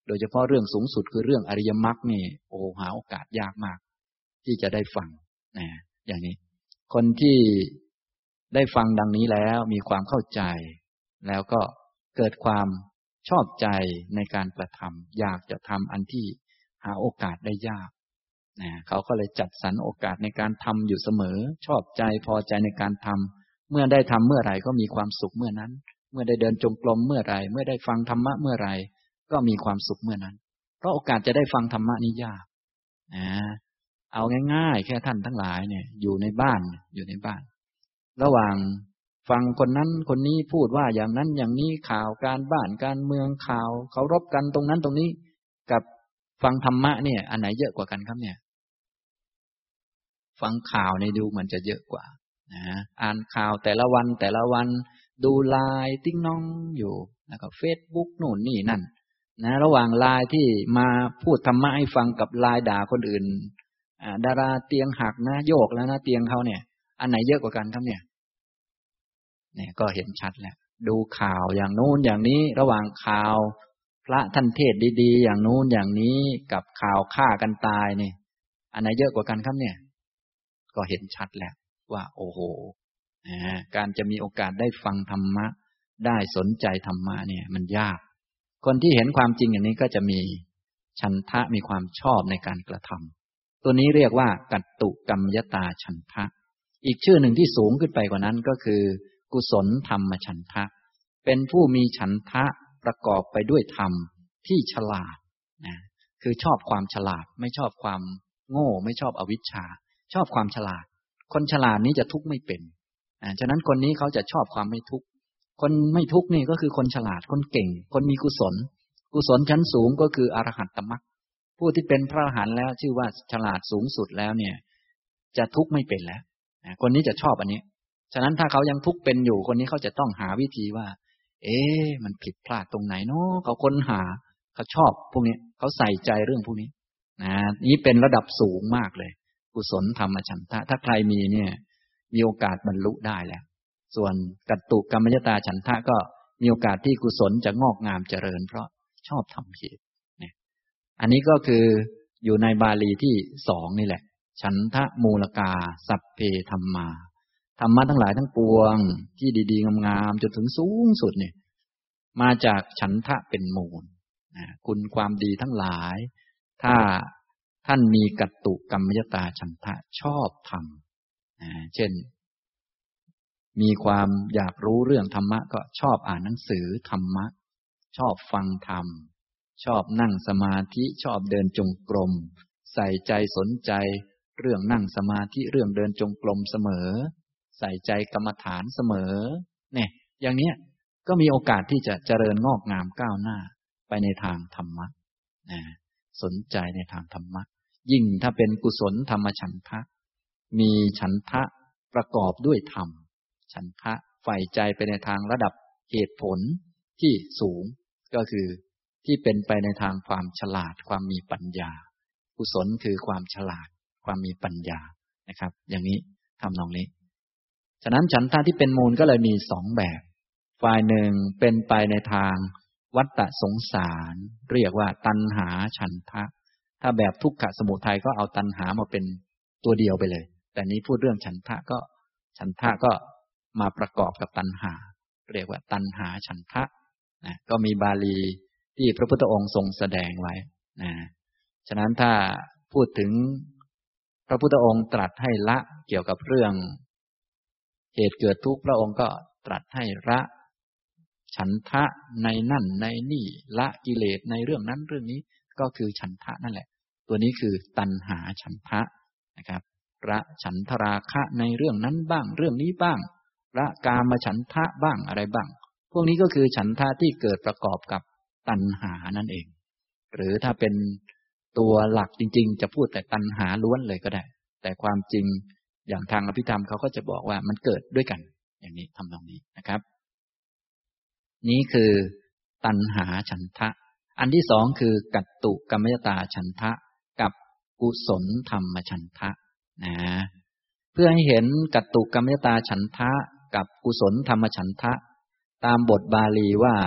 โดยเฉพาะเรื่องสูงสุดคือเรื่องอริยมรรคนี่โอ้หาโอกาสยากมากที่จะได้ฟังนะอย่างนี้คนที่ได้ฟังดังนี้แล้วมีความเข้าใจแล้วก็เกิดความชอบใจในการกระทำอยากจะทำอันที่หาโอกาสได้ยากนะเขาก็เลยจัดสรรโอกาสในการทำอยู่เสมอชอบใจพอใจในการทำเมื่อได้ทำเมื่อไหร่ก็มีความสุขเมื่อนั้นเมื่อได้เดินจงกรมเมื่อไหร่เมื่อได้ฟังธรรมะเมื่อไหร่ก็มีความสุขเมื่อนั้นเพราะโอกาสจะได้ฟังธรรมะนี่ยากเอาง่ายๆแค่ท่านทั้งหลายเนี่ยอยู่ในบ้านระหว่างฟังคนนั้นคนนี้พูดว่าอย่างนั้นอย่างนี้ข่าวการบ้านการเมืองข่าวเคารพกันตรงนั้นตรงนี้กับฟังธรรมะเนี่ยอันไหนเยอะกว่ากันครับเนี่ยฟังข่าวในดูมันจะเยอะกว่าอ่านข่าวแต่ละวันดูไลน์ติ๊งน้องอยู่แล้วก็เฟซบุ๊กโน่นนี่นั่นนะระหว่างไลน์ที่มาพูดธรรมะให้ฟังกับไลน์ด่าคนอื่นดาราเตียงหักนะโยกแล้วนะเตียงเขาเนี่ยอันไหนเยอะกว่ากันครับเนี่ยก็เห็นชัดแล้วดูข่าวอย่างนู้นอย่างนี้ระหว่างข่าวพระท่านเทศดีๆอย่างนู้นอย่างนี้กับข่าวฆ่ากันตายนี่อันไหนเยอะกว่ากันครับเนี่ยก็เห็นชัดแล้วว่าโอ้โหการจะมีโอกาสได้ฟังธรรมะได้สนใจธรรมะเนี่ยมันยากคนที่เห็นความจริงอย่างนี้ก็จะมีฉันทะมีความชอบในการกระทำตัวนี้เรียกว่ากัตตุกัมมยตาฉันทะอีกชื่อหนึ่งที่สูงขึ้นไปกว่านั้นก็คือกุศลธรรมฉันทะเป็นผู้มีฉันทะประกอบไปด้วยธรรมที่ฉลาดคือชอบความฉลาดไม่ชอบความโง่ไม่ชอบอวิชชาชอบความฉลาดคนฉลาดนี้จะทุกข์ไม่เป็นฉะนั้นคนนี้เขาจะชอบความไม่ทุกข์คนไม่ทุกข์นี่ก็คือคนฉลาดคนเก่งคนมีกุศลชั้นสูงก็คืออรหัตตมรรคผู้ที่เป็นพระอรหันต์แล้วชื่อว่าฉลาดสูงสุดแล้วเนี่ยจะทุกข์ไม่เป็นแล้วคนนี้จะชอบอันนี้ฉะนั้นถ้าเขายังทุกข์เป็นอยู่คนนี้เขาจะต้องหาวิธีว่ามันผิดพลาดตรงไหนเนาะเขาค้นหาเขาชอบพวกนี้เขาใส่ใจเรื่องพวกนี้นี้เป็นระดับสูงมากเลยกุศลธรรมฉันทะถ้าใครมีเนี่ยมีโอกาสบรรลุได้แล้วส่วนกัตตุกัมมยตาฉันทะก็มีโอกาสที่กุศลจะงอกงามเจริญเพราะชอบทำเหตุอันนี้ก็คืออยู่ในบาลีที่2นี่แหละฉันทะมูลกาสัพเพธัมมาธรรมะทั้งหลายทั้งปวงที่ดีๆงามๆจนถึงสูงสุดเนี่ยมาจากฉันทะเป็นมูลคุณความดีทั้งหลายถ้าท่านมีกัตตุกัมมยตาฉันทะชอบธรรมเช่นมีความอยากรู้เรื่องธรรมะก็ชอบอ่านหนังสือธรรมะชอบฟังธรรมชอบนั่งสมาธิชอบเดินจงกรมใส่ใจสนใจเรื่องนั่งสมาธิเรื่องเดินจงกรมเสมอใส่ใจกรรมฐานเสมอเนี่ยอย่างเนี้ยก็มีโอกาสที่จะเจริญงอกงามก้าวหน้าไปในทางธรรมะสนใจในทางธรรมะยิ่งถ้าเป็นกุศลธรรมฉันทะมีฉันทะประกอบด้วยธรรมฉันทะใฝ่ใจไปในทางระดับเหตุผลที่สูงก็คือที่เป็นไปในทางความฉลาดความมีปัญญากุศลคือความฉลาดความมีปัญญานะครับอย่างนี้ทำนองนี้ฉะนั้นฉันทะที่เป็นมูลก็เลยมี2แบบฝ่ายหนึ่งเป็นไปในทางวัฏฏสงสารเรียกว่าตัณหาฉันทะถ้าแบบทุกขสมุทัยก็เอาตัณหามาเป็นตัวเดียวไปเลยแต่นี้พูดเรื่องฉันทะก็มาประกอบกับตัณหาเรียกว่าตัณหาฉันทะก็มีบาลีที่พระพุทธองค์ทรงแสดงไว้ฉะนั้นถ้าพูดถึงพระพุทธองค์ตรัสให้ละเกี่ยวกับเรื่องเหตุเกิดทุกข์พระองค์ก็ตรัสให้ละฉันทะในนั่นในนี่ละกิเลสในเรื่องนั้นเรื่องนี้ก็คือฉันทะนั่นแหละตัวนี้คือตัณหาฉันทะนะครับละฉันทราคะในเรื่องนั้นบ้างเรื่องนี้บ้างละกามฉันทะบ้างอะไรบ้างพวกนี้ก็คือฉันทะที่เกิดประกอบกับตัณหานั่นเองหรือถ้าเป็นตัวหลักจริงๆจะพูดแต่ตัณหาล้วนเลยก็ได้แต่ความจริงอย่างทางอภิธรรมเขาก็จะบอกว่ามันเกิดด้วยกันอย่างนี้ทำตรงนี้นะครับนี้คือตัณหาฉันทะอันที่สองคือกัตตุกัมมยตาฉันทะกับกุศลธรรมฉันทะเพื่อให้เห็นกัตตุกัมมยตาฉันทะกับกุศลธรรมฉันทะตามบทบาลีว่า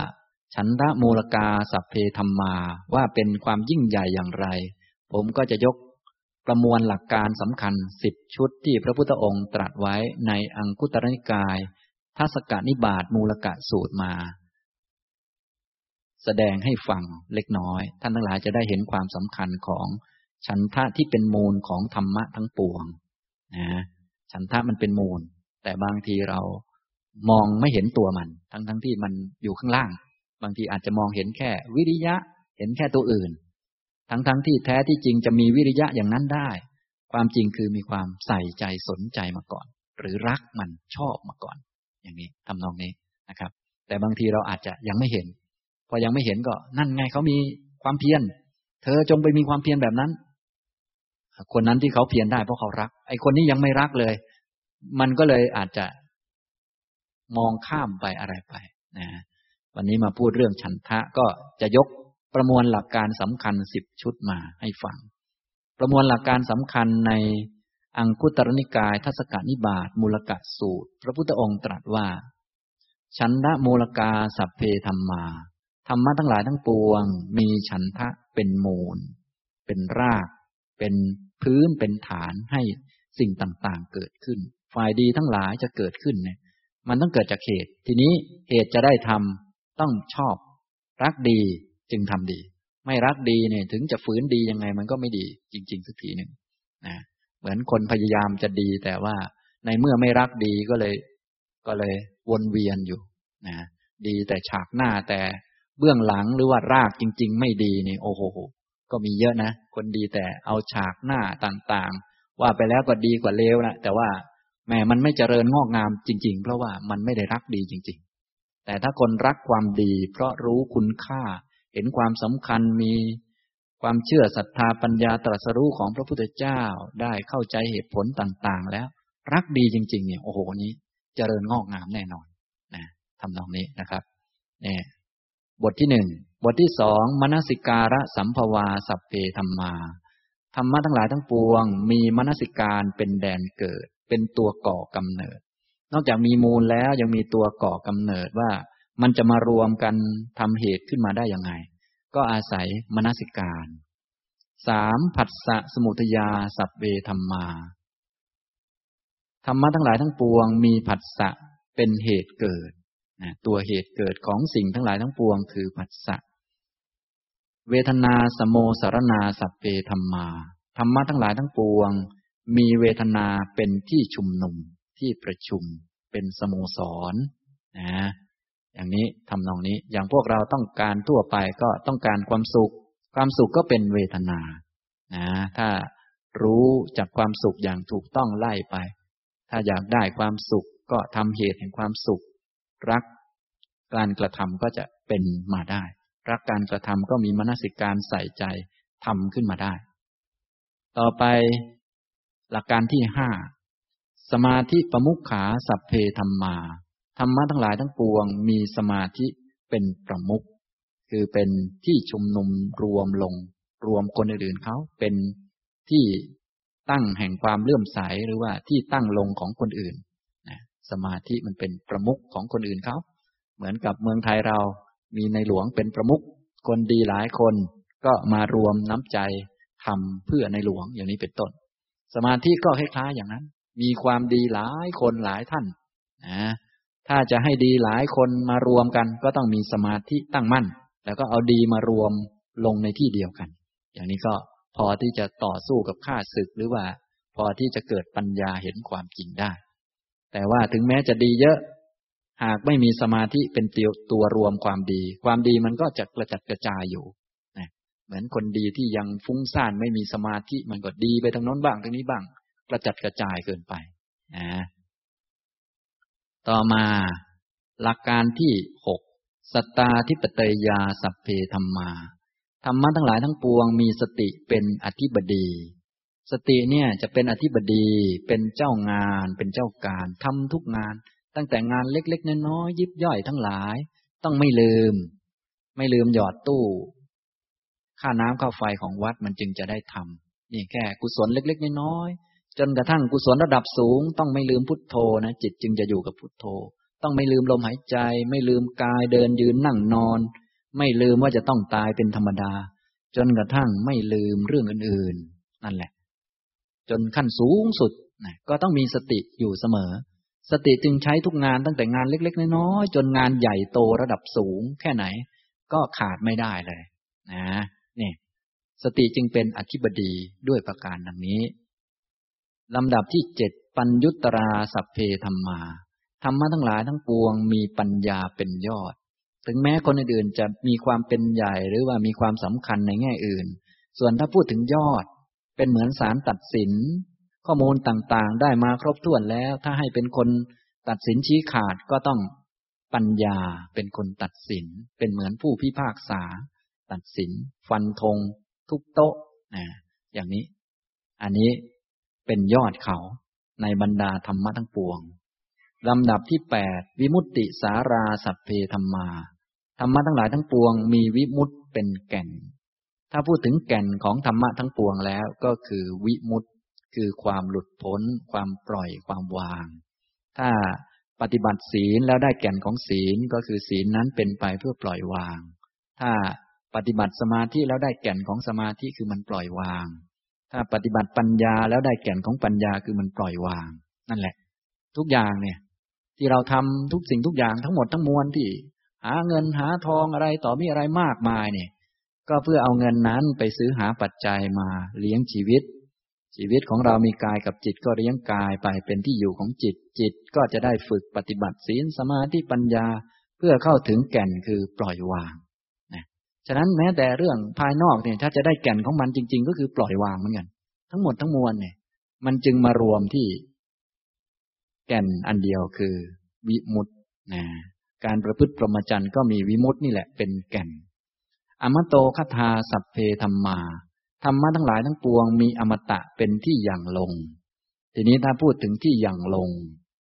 ฉันทะมูลกาสัพเพธัมมาว่าเป็นความยิ่งใหญ่อย่างไร ผมก็จะยกประมวลหลักการสำคัญ10 ชุดที่พระพุทธองค์ตรัสไว้ในอังคุตรนิกายทัศกนิบาตมูลกะสูตรมาแสดงให้ฟังเล็กน้อยท่านทั้งหลายจะได้เห็นความสำคัญของฉันทะที่เป็นมูลของธรรมะทั้งปวงนะฉันทะมันเป็นมูลแต่บางทีเรามองไม่เห็นตัวมันทั้งที่มันอยู่ข้างล่างบางทีอาจจะมองเห็นแค่วิริยะเห็นแค่ตัวอื่นทั้งที่แท้ที่จริงจะมีวิริยะอย่างนั้นได้ความจริงคือมีความใส่ใจสนใจมาก่อนหรือรักมันชอบมาก่อนอย่างนี้ทำนองนี้นะครับแต่บางทีเราอาจจะยังไม่เห็นพอยังไม่เห็นก็นั่นไงเขามีความเพียรเธอจงไปมีความเพียรแบบนั้นคนนั้นที่เขาเพียรได้เพราะเขารักไอ้คนนี้ยังไม่รักเลยมันก็เลยอาจจะมองข้ามไปอะไรไปนะวันนี้มาพูดเรื่องฉันทะก็จะยกประมวลหลักการสำคัญ10 ชุดมาให้ฟังประมวลหลักการสำคัญในอังคุตรนิกายทัศกนิบาตมูลกะสูตรพระพุทธองค์ตรัสว่าฉันทะมูลกาสัพเพธัมมาธรรมะทั้งหลายทั้งปวงมีฉันทะเป็นมูลเป็นรากเป็นพื้นเป็นฐานให้สิ่งต่างๆเกิดขึ้นฝ่ายดีทั้งหลายจะเกิดขึ้นเนี่ยมันต้องเกิดจากเหตุทีนี้เหตุจะได้ทำต้องชอบรักดีจึงทำดีไม่รักดีเนี่ยถึงจะฝืนดียังไงมันก็ไม่ดีจริงๆสักทีหนึ่งนะเหมือนคนพยายามจะดีแต่ว่าในเมื่อไม่รักดีก็เลยวนเวียนอยู่นะดีแต่ฉากหน้าแต่เบื้องหลังหรือว่ารากจริงๆไม่ดีนี่โอ้โหก็มีเยอะนะคนดีแต่เอาฉากหน้าต่างๆว่าไปแล้วก็ดีกว่าเลวนะแต่ว่าแม้มันไม่เจริญงอกงามจริงๆเพราะว่ามันไม่ได้รักดีจริงๆแต่ถ้าคนรักความดีเพราะรู้คุณค่าเห็นความสำคัญมีความเชื่อศรัทธาปัญญาตรัสรู้ของพระพุทธเจ้าได้เข้าใจเหตุผลต่างๆแล้วรักดีจริงๆเนี่ยโอ้โหนี้เจริญงอกงามแน่นอนนะทำนองนี้นะครับเนี่ยบทที่1บทที่2มนสิการะสัมภวาสัพเพธัมมาธรรมะทั้งหลายทั้งปวงมีมนสิการเป็นแดนเกิดเป็นตัวก่อกำเนิดนอกจากมีมูลแล้วยังมีตัวก่อกำเนิดว่ามันจะมารวมกันทำเหตุขึ้นมาได้ยังไงก็อาศัยมนสิการ3ผัสสะสมุทยาสัพเพธัมมาธรรมะทั้งหลายทั้งปวงมีผัสสะเป็นเหตุเกิดตัวเหตุเกิดของสิ่งทั้งหลายทั้งปวงคือผัสสะเวทนาสโมสรณาสัพเพธัมมาธรรมะทั้งหลายทั้งปวงมีเวทนาเป็นที่ชุมนุมที่ประชุมเป็นสโมสรนะอย่างนี้ทำนองนี้อย่างพวกเราต้องการทั่วไปก็ต้องการความสุขความสุขก็เป็นเวทนานะถ้ารู้จักความสุขอย่างถูกต้องไล่ไปถ้าอยากได้ความสุขก็ทำเหตุแห่งความสุขรักการกระทำก็จะเป็นมาได้รักการกระทำก็มีมนสิการใส่ใจทำขึ้นมาได้ต่อไปหลักการที่5สมาธิประมุขขาสัพเพธัมมาธรรมะทั้งหลายทั้งปวงมีสมาธิเป็นประมุขคือเป็นที่ชุมนุมรวมลงรวมคนอื่นๆเขาเป็นที่ตั้งแห่งความเลื่อมใสหรือว่าที่ตั้งลงของคนอื่นนะสมาธิมันเป็นประมุขของคนอื่นเขาเหมือนกับเมืองไทยเรามีในหลวงเป็นประมุขคนดีหลายคนก็มารวมน้ำใจทำเพื่อในหลวงอย่างนี้เป็นต้นสมาธิก็คล้ายๆอย่างนั้นมีความดีหลายคนหลายท่านนะถ้าจะให้ดีหลายคนมารวมกันก็ต้องมีสมาธิตั้งมั่นแล้วก็เอาดีมารวมลงในที่เดียวกันอย่างนี้ก็พอที่จะต่อสู้กับข้าศึกหรือว่าพอที่จะเกิดปัญญาเห็นความจริงได้แต่ว่าถึงแม้จะดีเยอะหากไม่มีสมาธิเป็นตัวรวมความดีมันก็จะกระจัดกระจายอยู่นะเหมือนคนดีที่ยังฟุ้งซ่านไม่มีสมาธิมันก็ดีไปทางโน้นบ้างทางนี้บ้างกระจัดกระจายเกินไปนะต่อมาหลักการที่6สัตตาธิปไตยาสัพเพธัมมาธรรมะทั้งหลายทั้งปวงมีสติเป็นอธิบดีสติเนี่ยจะเป็นอธิบดีเป็นเจ้างานเป็นเจ้าการทำทุกงานตั้งแต่งานเล็กๆน้อยๆยิบย่อยทั้งหลายต้องไม่ลืมหยอดตู้ค่าน้ำค่าไฟของวัดมันจึงจะได้ทำนี่แค่กุศลเล็กๆน้อยๆจนกระทั่งกุศลระดับสูงต้องไม่ลืมพุทโธนะจิตจึงจะอยู่กับพุทโธต้องไม่ลืมลมหายใจไม่ลืมกายเดินยืนนั่งนอนไม่ลืมว่าจะต้องตายเป็นธรรมดาจนกระทั่งไม่ลืมเรื่องอื่นๆนั่นแหละจนขั้นสูงสุดก็ต้องมีสติอยู่เสมอสติจึงใช้ทุกงานตั้งแต่งานเล็กๆน้อยๆจนงานใหญ่โตระดับสูงแค่ไหนก็ขาดไม่ได้เลยนะนี่สติจึงเป็นอธิบดีด้วยประการดังนี้ลำดับที่7ปัญญุตตราสัพเพธัมมาธรรมะทั้งหลายทั้งปวงมีปัญญาเป็นยอดถึงแม้คนอื่นๆจะมีความเป็นใหญ่หรือว่ามีความสำคัญในแง่อื่นส่วนถ้าพูดถึงยอดเป็นเหมือนศาลตัดสินข้อมูลต่างๆได้มาครบถ้วนแล้วถ้าให้เป็นคนตัดสินชี้ขาดก็ต้องปัญญาเป็นคนตัดสินเป็นเหมือนผู้พิพากษาตัดสินฟันธงทุกโต๊ะอย่างนี้อันนี้เป็นยอดเขาในบรรดาธรรมะทั้งปวงลำดับที่8วิมุตติสาราสัพเพธัมมาธรรมะทั้งหลายทั้งปวงมีวิมุตติเป็นแก่นถ้าพูดถึงแก่นของธรรมะทั้งปวงแล้วก็คือวิมุตติคือความหลุดพ้นความปล่อยความวางถ้าปฏิบัติศีลแล้วได้แก่นของศีลก็คือศีลนั้นเป็นไปเพื่อปล่อยวางถ้าปฏิบัติสมาธิแล้วได้แก่นของสมาธิคือมันปล่อยวางถ้าปฏิบัติปัญญาแล้วได้แก่นของปัญญาคือมันปล่อยวางนั่นแหละทุกอย่างเนี่ยที่เราทำทุกสิ่งทุกอย่างทั้งหมดทั้งมวลที่หาเงินหาทองอะไรต่อมีอะไรมากมายเนี่ยก็เพื่อเอาเงินนั้นไปซื้อหาปัจจัยมาเลี้ยงชีวิตของเรามีกายกับจิตก็เลี้ยงกายไปเป็นที่อยู่ของจิตก็จะได้ฝึกปฏิบัติศีลสมาธิปัญญาเพื่อเข้าถึงแก่นคือปล่อยวางนะฉะนั้นแม้แต่เรื่องภายนอกเนี่ยถ้าจะได้แก่นของมันจริงๆก็คือปล่อยวางเหมือนกันทั้งหมดทั้งมวลเนี่ยมันจึงมารวมที่แก่นอันเดียวคือวิมุตตินะการประพฤติพรหมจรรย์ก็มีวิมุตตินี่แหละเป็นแก่นอมโตคทาสัพเพธัมมาธรรมะทั้งหลายทั้งปวงมีอมตะเป็นที่ยั่งลงทีนี้ถ้าพูดถึงที่ยั่งลง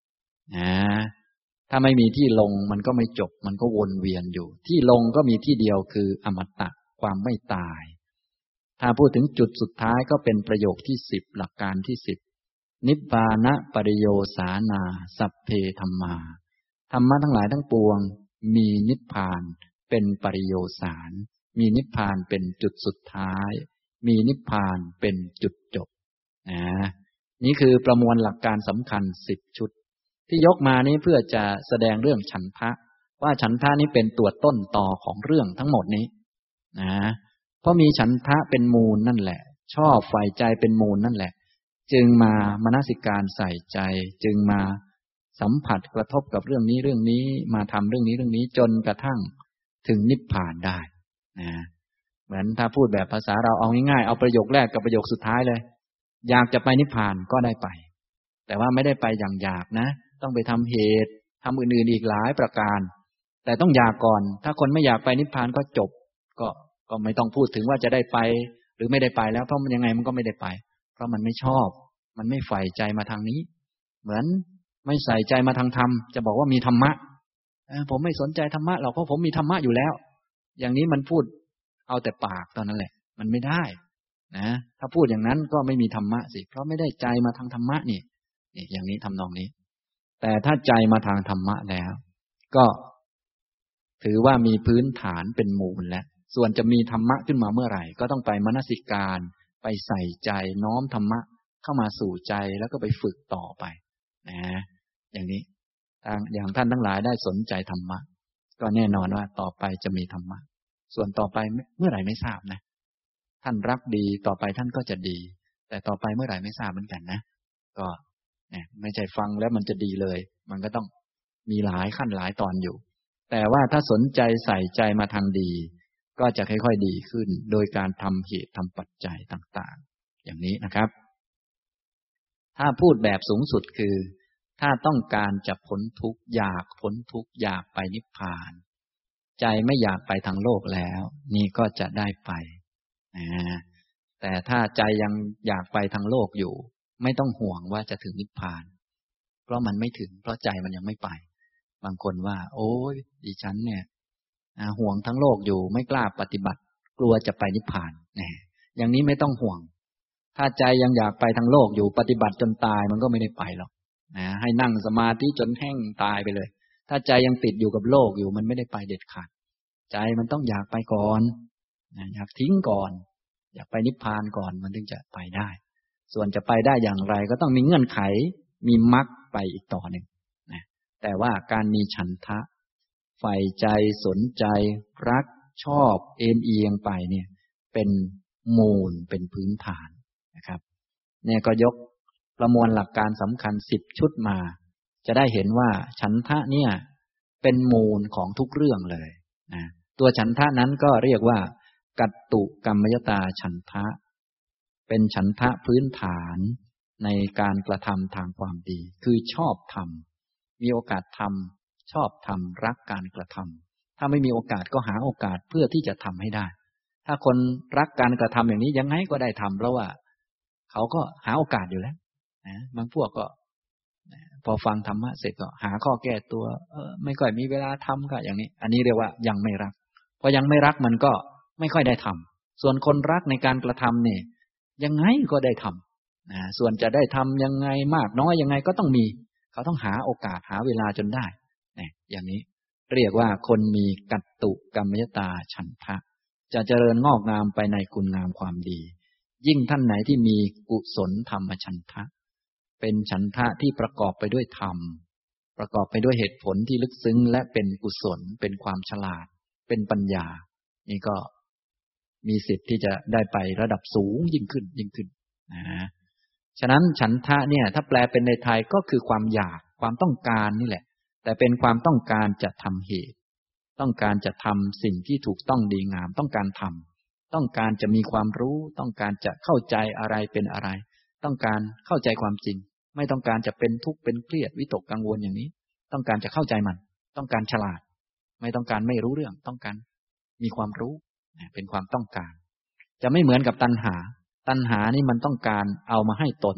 ถ้าไม่มีที่ลงมันก็ไม่จบมันก็วนเวียนอยู่ที่ลงก็มีที่เดียวคืออมตะความไม่ตายถ้าพูดถึงจุดสุดท้ายก็เป็นประโยคที่10หลักการที่10นิพพานะปริโยสานาสัพเพธัมมาธรรมะทั้งหลายทั้งปวงมีนิพพานเป็นปริโยสารมีนิพพานเป็นจุดสุดท้ายมีนิพพานเป็นจุดจบนี่คือประมวลหลักการสำคัญ10ชุดที่ยกมานี้เพื่อจะแสดงเรื่องฉันทะว่าฉันทะนี้เป็นตัวต้นตอของเรื่องทั้งหมดนี้เพราะมีฉันทะเป็นมูลนั่นแหละชอบใฝ่ใจเป็นมูลนั่นแหละจึงมามนสิการใส่ใจจึงมาสัมผัสกระทบกับเรื่องนี้มาทำเรื่องนี้จนกระทั่งถึงนิพพานได้เหมือนถ้าพูดแบบภาษาเราเอาง่ายๆเอาประโยคแรกกับประโยคสุดท้ายเลยอยากจะไปนิพพานก็ได้ไปแต่ว่าไม่ได้ไปอย่างอยากนะต้องไปทำเหตุทำอื่นๆอีกหลายประการแต่ต้องอยากก่อนถ้าคนไม่อยากไปนิพพานก็จบก็ไม่ต้องพูดถึงว่าจะได้ไปหรือไม่ได้ไปแล้วเพราะมันยังไงมันก็ไม่ได้ไปเพราะมันไม่ชอบมันไม่ใฝ่ใจมาทางนี้เหมือนไม่ใส่ใจมาทางธรรมจะบอกว่ามีธรรมะผมไม่สนใจธรรมะหรอกเพราะผมมีธรรมะอยู่แล้วอย่างนี้มันพูดเอาแต่ปากตอนนั้นแหละมันไม่ได้นะถ้าพูดอย่างนั้นก็ไม่มีธรรมะสิเพราะไม่ได้ใจมาทางธรรมะนี่อย่างนี้ทำนองนี้แต่ถ้าใจมาทางธรรมะแล้วก็ถือว่ามีพื้นฐานเป็นมูลแล้วส่วนจะมีธรรมะขึ้นมาเมื่อไหร่ก็ต้องไปมนสิการไปใส่ใจน้อมธรรมะเข้ามาสู่ใจแล้วก็ไปฝึกต่อไปนะอย่างนี้อย่างท่านทั้งหลายได้สนใจธรรมะก็แน่นอนว่าต่อไปจะมีธรรมะส่วนต่อไปเมื่อไหร่ไม่ทราบนะท่านรักดีต่อไปท่านก็จะดีแต่ต่อไปเมื่อไหร่ไม่ทราบเหมือนกันนะก็ไม่ใช่ฟังแล้วมันจะดีเลยมันก็ต้องมีหลายขั้นหลายตอนอยู่แต่ว่าถ้าสนใจใส่ใจมาทางดีก็จะค่อยๆดีขึ้นโดยการทำเหตุทำปัจจัยต่างๆอย่างนี้นะครับถ้าพูดแบบสูงสุดคือถ้าต้องการจะพ้นทุกข์อยากพ้นทุกข์อยากไปนิพพานใจไม่อยากไปทางโลกแล้วนี่ก็จะได้ไปแต่ถ้าใจยังอยากไปทางโลกอยู่ไม่ต้องห่วงว่าจะถึงนิพพานเพราะมันไม่ถึงเพราะใจมันยังไม่ไปบางคนว่าโอ้ยดิฉันเนี่ยห่วงทั้งโลกอยู่ไม่กล้าปฏิบัติกลัวจะไปนิพพานอย่างนี้ไม่ต้องห่วงถ้าใจยังอยากไปทางโลกอยู่ปฏิบัติจนตายมันก็ไม่ได้ไปหรอกให้นั่งสมาธิจนแห้งตายไปเลยถ้าใจยังติดอยู่กับโลกอยู่มันไม่ได้ไปเด็ดขาดใจมันต้องอยากไปก่อนอยากทิ้งก่อนอยากไปนิพพานก่อนมันถึงจะไปได้ส่วนจะไปได้อย่างไรก็ต้องมีเงื่อนไขมีมรรคไปอีกต่อหนึ่งนะแต่ว่าการมีฉันทะใฝ่ใจสนใจรักชอบเอ็นเอียงไปเนี่ยเป็นมูลเป็นพื้นฐานนะครับเนี่ยก็ยกประมวลหลักการสำคัญ10ชุดมาจะได้เห็นว่าฉันทะเนี่ยเป็นมูลของทุกเรื่องเลยนะตัวฉันทะนั้นก็เรียกว่ากัตตุกัมมยตาฉันทะเป็นฉันทะพื้นฐานในการกระทำทางความดีคือชอบทำมีโอกาสทำชอบทำรักการกระทำถ้าไม่มีโอกาสก็หาโอกาสเพื่อที่จะทำให้ได้ถ้าคนรักการกระทำอย่างนี้ยังไงก็ได้ทำเพราะว่าเขาก็หาโอกาสอยู่แล้วนะบางพวกก็พอฟังธรรมะเสร็จก็หาข้อแก้ตัวไม่ค่อยมีเวลาทำก็อย่างนี้อันนี้เรียกว่ายังไม่รักพอยังไม่รักมันก็ไม่ค่อยได้ทำส่วนคนรักในการกระทำเนี่ยยังไงก็ได้ทำนะส่วนจะได้ทำยังไงมากน้อยยังไงก็ต้องมีเขาต้องหาโอกาสหาเวลาจนได้เนี่ยอย่างนี้เรียกว่าคนมีกัตตุกัมมยตาฉันทะจะเจริญงอกงามไปในคุณงามความดียิ่งท่านไหนที่มีกุศลธรรมฉันทะเป็นฉันทะที่ประกอบไปด้วยธรรมประกอบไปด้วยเหตุผลที่ลึกซึ้งและเป็นกุศลเป็นความฉลาดเป็นปัญญานี่ก็มีสิทธิ์ที่จะได้ไประดับสูงยิ่งขึ้นนะฉะนั้นฉันทะเนี่ยถ้าแปลเป็นในไทยก็คือความอยากความต้องการนี่แหละแต่เป็นความต้องการจะทำเหตุต้องการจะทำสิ่งที่ถูกต้องดีงามต้องการทำต้องการจะมีความรู้ต้องการจะเข้าใจอะไรเป็นอะไรต้องการเข้าใจความจริงไม่ต้องการจะเป็นทุกข์เป็นเครียดวิตกกังวลอย่างนี้ต้องการจะเข้าใจมันต้องการฉลาดไม่ต้องการไม่รู้เรื่องต้องการมีความรู้เป็นความต้องการจะไม่เหมือนกับตัณหานี่มันต้องการเอามาให้ตน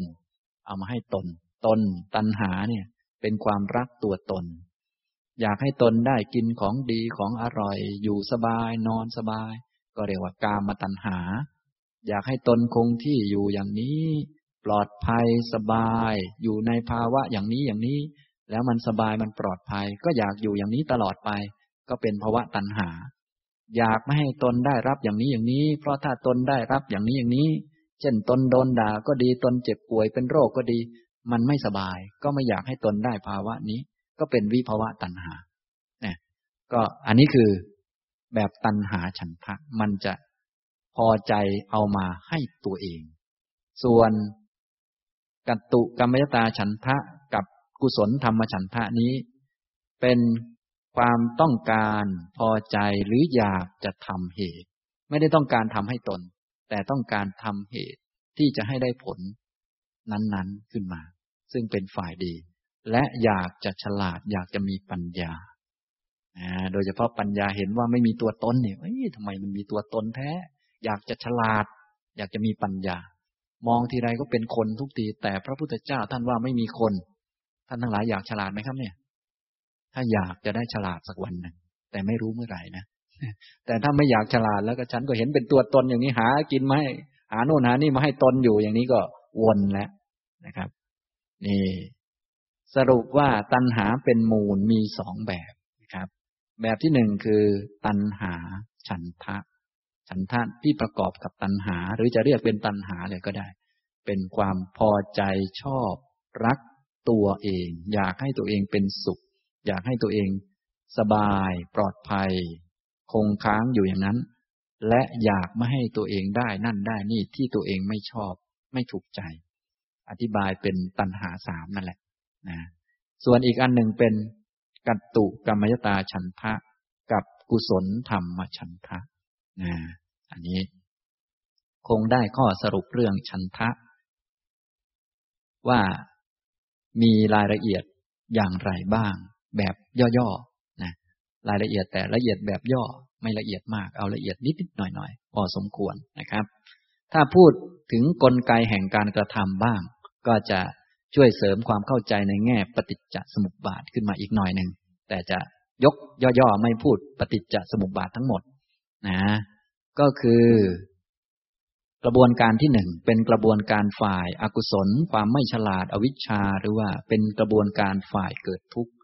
ตัณหาเนี่ยเป็นความรักตัวตนอยากให้ตนได้กินของดีของอร่อยอยู่สบายนอนสบายก็เรียกว่ากามตัณหาอยากให้ตนคงที่อยู่อย่างนี้ปลอดภัยสบายอยู่ในภาวะอย่างนี้แล้วมันสบายมันปลอดภัยก็อยากอยู่อย่างนี้ตลอดไปก็เป็นภาวะตัณหาอยากไม่ให้ตนได้รับอย่างนี้เพราะถ้าตนได้รับอย่างนี้เช่นตนโดนด่าก็ดีตนเจ็บป่วยเป็นโรคก็ดีมันไม่สบายก็ไม่อยากให้ตนได้ภาวะนี้ก็เป็นวิภาวะตัณหาเนี่ยก็อันนี้คือแบบตัณหาฉันทะมันจะพอใจเอามาให้ตัวเองส่วนกัตตุกัมมยตาฉันทะกับกุศลธรรมฉันทะนี้เป็นความต้องการพอใจหรืออยากจะทำเหตุไม่ได้ต้องการทำให้ตนแต่ต้องการทำเหตุที่จะให้ได้ผลนั้นๆขึ้นมาซึ่งเป็นฝ่ายดีและอยากจะฉลาดอยากจะมีปัญญาโดยเฉพาะปัญญาเห็นว่าไม่มีตัวตนเนี่ยทำไมมันมีตัวตนแท้อยากจะฉลาดอยากจะมีปัญญามองทีไรก็เป็นคนทุกทีแต่พระพุทธเจ้าท่านว่าไม่มีคนท่านทั้งหลายอยากฉลาดไหมครับเนี่ยถ้าอยากจะได้ฉลาดสักวันหนึ่งแต่ไม่รู้เมื่อไหร่นะแต่ถ้าไม่อยากฉลาดแล้วก็ฉันก็เห็นเป็นตัวตนอย่างนี้หากินมาให้หาโน่นหานี่มาให้ตนอยู่อย่างนี้ก็วนแล้วนะครับนี่สรุปว่าตัณหาเป็นมูลมีสองแบบนะครับแบบที่หนึ่งคือตัณหาฉันทะที่ประกอบกับตัณหาหรือจะเรียกเป็นตัณหาเลยก็ได้เป็นความพอใจชอบรักตัวเองอยากให้ตัวเองเป็นสุขอยากให้ตัวเองสบายปลอดภัยคงค้างอยู่อย่างนั้นและอยากไม่ให้ตัวเองได้นั่นได้นี่ที่ตัวเองไม่ชอบไม่ถูกใจอธิบายเป็นตัณหาสามนั่นแหละนะส่วนอีกอันหนึ่งเป็นกัตตุกัมมยตาฉันทะกับกุศลธรรมฉันทะอันนี้คงได้ข้อสรุปเรื่องฉันทะว่ามีรายละเอียดอย่างไรบ้างแบบย่อๆนะรายละเอียดแต่ละเอียดแบบย่อไม่ละเอียดมากเอาละเอียดนิดๆหน่อยๆพอสมควรนะครับถ้าพูดถึงกลไกแห่งการกระทำบ้างก็จะช่วยเสริมความเข้าใจในแง่ปฏิจจสมุปบาทขึ้นมาอีกหน่อยนึงแต่จะยกย่อๆไม่พูดปฏิจจสมุปบาททั้งหมดนะก็คือกระบวนการที่หนึ่งเป็นกระบวนการฝ่ายอกุศลความไม่ฉลาดอวิชชาหรือว่าเป็นกระบวนการฝ่ายเกิดทุกข์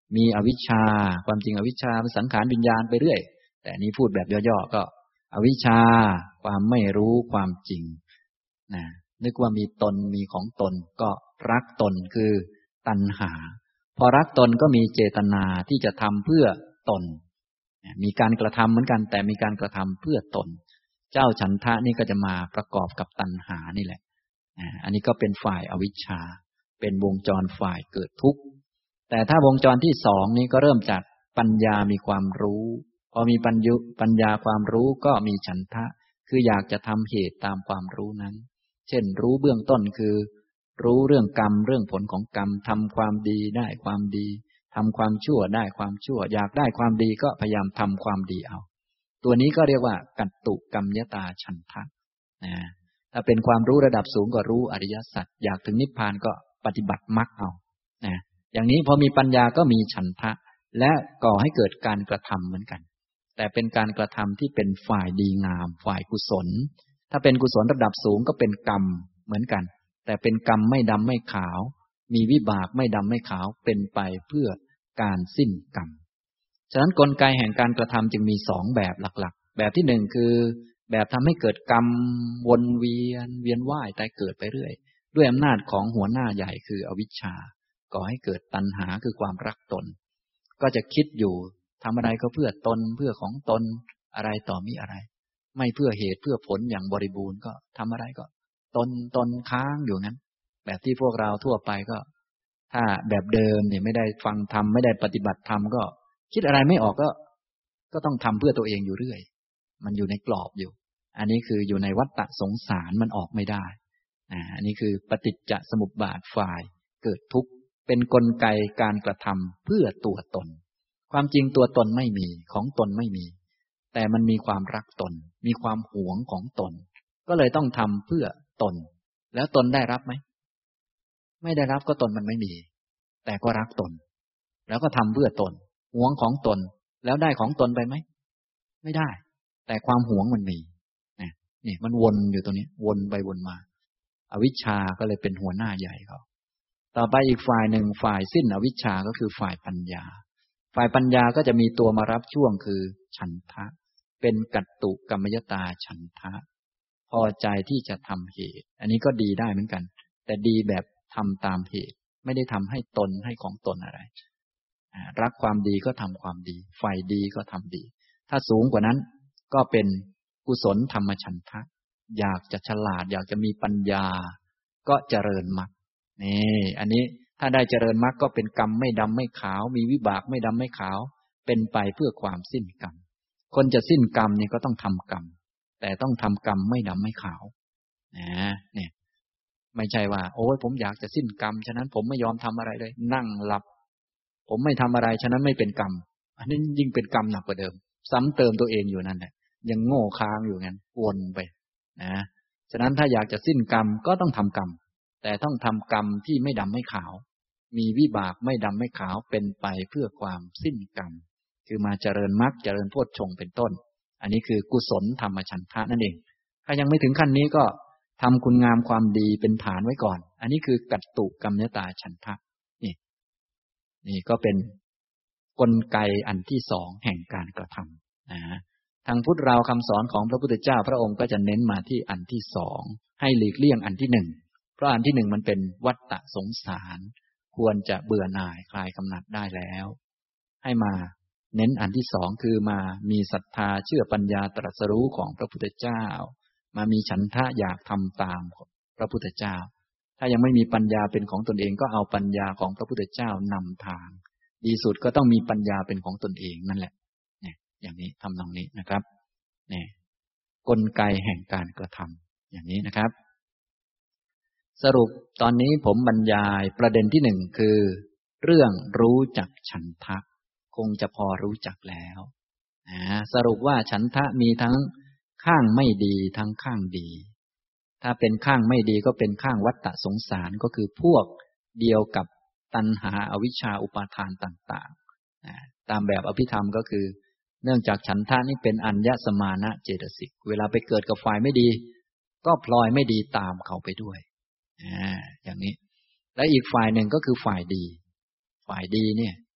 มีอวิชชาความจริงอวิชชาเป็นสังขารวิญญาณไปเรื่อยแต่นี้พูดแบบย่อๆก็อวิชชาความไม่รู้ความจริงนะนึกว่ามีตนมีของตนก็รักตนคือตัณหาพอรักตนก็มีเจตนาที่จะทำเพื่อตนมีการกระทำเหมือนกันแต่มีการกระทำเพื่อตนเจ้าฉันทะนี่ก็จะมาประกอบกับตัณหานี่แหละอันนี้ก็เป็นฝ่ายอวิชชาเป็นวงจรฝ่ายเกิดทุกข์แต่ถ้าวงจรที่สองนี้ก็เริ่มจากปัญญามีความรู้พอมีปัญญาความรู้ก็มีฉันทะคืออยากจะทำเหตุตามความรู้นั้นเช่นรู้เบื้องต้นคือรู้เรื่องกรรมเรื่องผลของกรรมทำความดีได้ความดีทำความชั่วได้ความชั่วอยากได้ความดีก็พยายามทำความดีเอาตัวนี้ก็เรียกว่ากัตตุกัมยตาฉันทะนะถ้าเป็นความรู้ระดับสูงก็รู้อริยสัจอยากถึงนิพพานก็ปฏิบัติมรรคเอานะอย่างนี้พอมีปัญญาก็มีฉันทะและก่อให้เกิดการกระทำเหมือนกันแต่เป็นการกระทำที่เป็นฝ่ายดีงามฝ่ายกุศลถ้าเป็นกุศลระดับสูงก็เป็นกรรมเหมือนกันแต่เป็นกรรมไม่ดำไม่ขาวมีวิบากไม่ดำไม่ขาวเป็นไปเพื่อการสิ้นกรรมฉะนั้นกลไกแห่งการกระทำจึงมีสองแบบหลักๆแบบที่หนึ่งคือแบบทำให้เกิดกรรมวนเวียนว่ายตายเกิดไปเรื่อยด้วยอำนาจของหัวหน้าใหญ่คืออวิชชาก่อให้เกิดตัณหาคือความรักตนก็จะคิดอยู่ทำอะไรก็เพื่อตนเพื่อของตนอะไรต่อมีอะไรไม่เพื่อเหตุเพื่อผลอย่างบริบูรณ์ก็ทำอะไรก็ตนค้างอยู่งั้นแบบที่พวกเราทั่วไปก็ถ้าแบบเดิมเนี่ยไม่ได้ฟังธรรมไม่ได้ปฏิบัติธรรมก็คิดอะไรไม่ออกก็ต้องทำเพื่อตัวเองอยู่เรื่อยมันอยู่ในกรอบอยู่อันนี้คืออยู่ในวัฏฏะสงสารมันออกไม่ได้อันนี้คือปฏิจจสมุปบาทฝ่ายเกิดทุกข์เป็นกลไกการกระทำเพื่อตัวตนความจริงตัวตนไม่มีของตนไม่มีแต่มันมีความรักตนมีความหวงของตนก็เลยต้องทำเพื่อตนแล้วตนได้รับไหมไม่ได้รับก็ตนมันไม่มีแต่ก็รักตนแล้วก็ทำเพื่อตนหวงของตนแล้วได้ของตนไปไหมไม่ได้แต่ความหวงมันมีนี่มันวนอยู่ตรงนี้วนไปวนมาอวิชชาก็เลยเป็นหัวหน้าใหญ่เขาต่อไปอีกฝ่ายหนึ่งฝ่ายสิ้นอวิชชาก็คือฝ่ายปัญญาฝ่ายปัญญาก็จะมีตัวมารับช่วงคือฉันทะเป็นกัตตุกัมมยตาฉันทะพอใจที่จะทำเหตุอันนี้ก็ดีได้เหมือนกันแต่ดีแบบทำตามเหตุไม่ได้ทำให้ตนให้ของตนอะไรรักความดีก็ทำความดีฝ่ายดีก็ทำดีถ้าสูงกว่านั้นก็เป็นกุศลธรรมฉันทะอยากจะฉลาดอยากจะมีปัญญาก็เจริญมรรคนี่อันนี้ถ้าได้เจริญมรรคก็เป็นกรรมไม่ดำไม่ขาวมีวิบากไม่ดำไม่ขาวเป็นไปเพื่อความสิ้นกรรมคนจะสิ้นกรรมนี่ก็ต้องทำกรรมแต่ต้องทำกรรมไม่ดำไม่ขาวเนี่ยไม่ใช่ว่าโอ้ยผมอยากจะสิ้นกรรมฉะนั้นผมไม่ยอมทำอะไรเลยนั่งหลับผมไม่ทำอะไรฉะนั้นไม่เป็นกรรมอันนี้ยิ่งเป็นกรรมหนักกว่าเดิมซ้ำเติมตัวเองอยู่นั่นแหละยังโง่ค้างอยู่งั้นวนไปฉะนั้นถ้าอยากจะสิ้นกรรมก็ต้องทำกรรมแต่ต้องทำกรรมที่ไม่ดำไม่ขาวมีวิบากไม่ดำไม่ขาวเป็นไปเพื่อความสิ้นกรรมคือมาเจริญมรรคเจริญโพชฌงค์เป็นต้นอันนี้คือกุศลธรรมฉันทะนั่นเองถ้ายังไม่ถึงขั้นนี้ก็ทำคุณงามความดีเป็นฐานไว้ก่อนอันนี้คือกัตตุกัมมยตาฉันทะนี่ก็เป็นกลไกอันที่สองแห่งการกระทำทางพุทธเราคำสอนของพระพุทธเจ้าพระองค์ก็จะเน้นมาที่อันที่สองให้หลีกเลี่ยงอันที่หนึ่งเพราะอันที่หนึ่งมันเป็นวัฏฏะสงสารควรจะเบื่อหน่ายคลายกำหนัดได้แล้วให้มาเน้นอันที่สองคือมามีศรัทธาเชื่อปัญญาตรัสรู้ของพระพุทธเจ้ามามีฉันทะอยากทำตามพระพุทธเจ้าถ้ายังไม่มีปัญญาเป็นของตนเองก็เอาปัญญาของพระพุทธเจ้านำทางดีสุดก็ต้องมีปัญญาเป็นของตนเองนั่นแหละเนี่ยอย่างนี้ทำนองนี้นะครับเนี่ยกลไกแห่งการกระทำอย่างนี้นะครับสรุปตอนนี้ผมบรรยายประเด็นที่หนึ่งคือเรื่องรู้จักฉันทะคงจะพอรู้จักแล้วสรุปว่าฉันทะมีทั้งข้างไม่ดีทั้งข้างดีถ้าเป็นข้างไม่ดีก็เป็นข้างวัฏฏะสงสารก็คือพวกเดียวกับตัณหาอวิชชาอุปาทานต่างๆตามแบบอภิธรรมก็คือเนื่องจากฉันทะนี่เป็นอัญญสมานะเจตสิกเวลาไปเกิดกับฝ่ายไม่ดีก็พลอยไม่ดีตามเขาไปด้วยอย่างนี้และอีกฝ่ายหนึ่งก็คือฝ่ายดีฝ่ายดีเนี่ย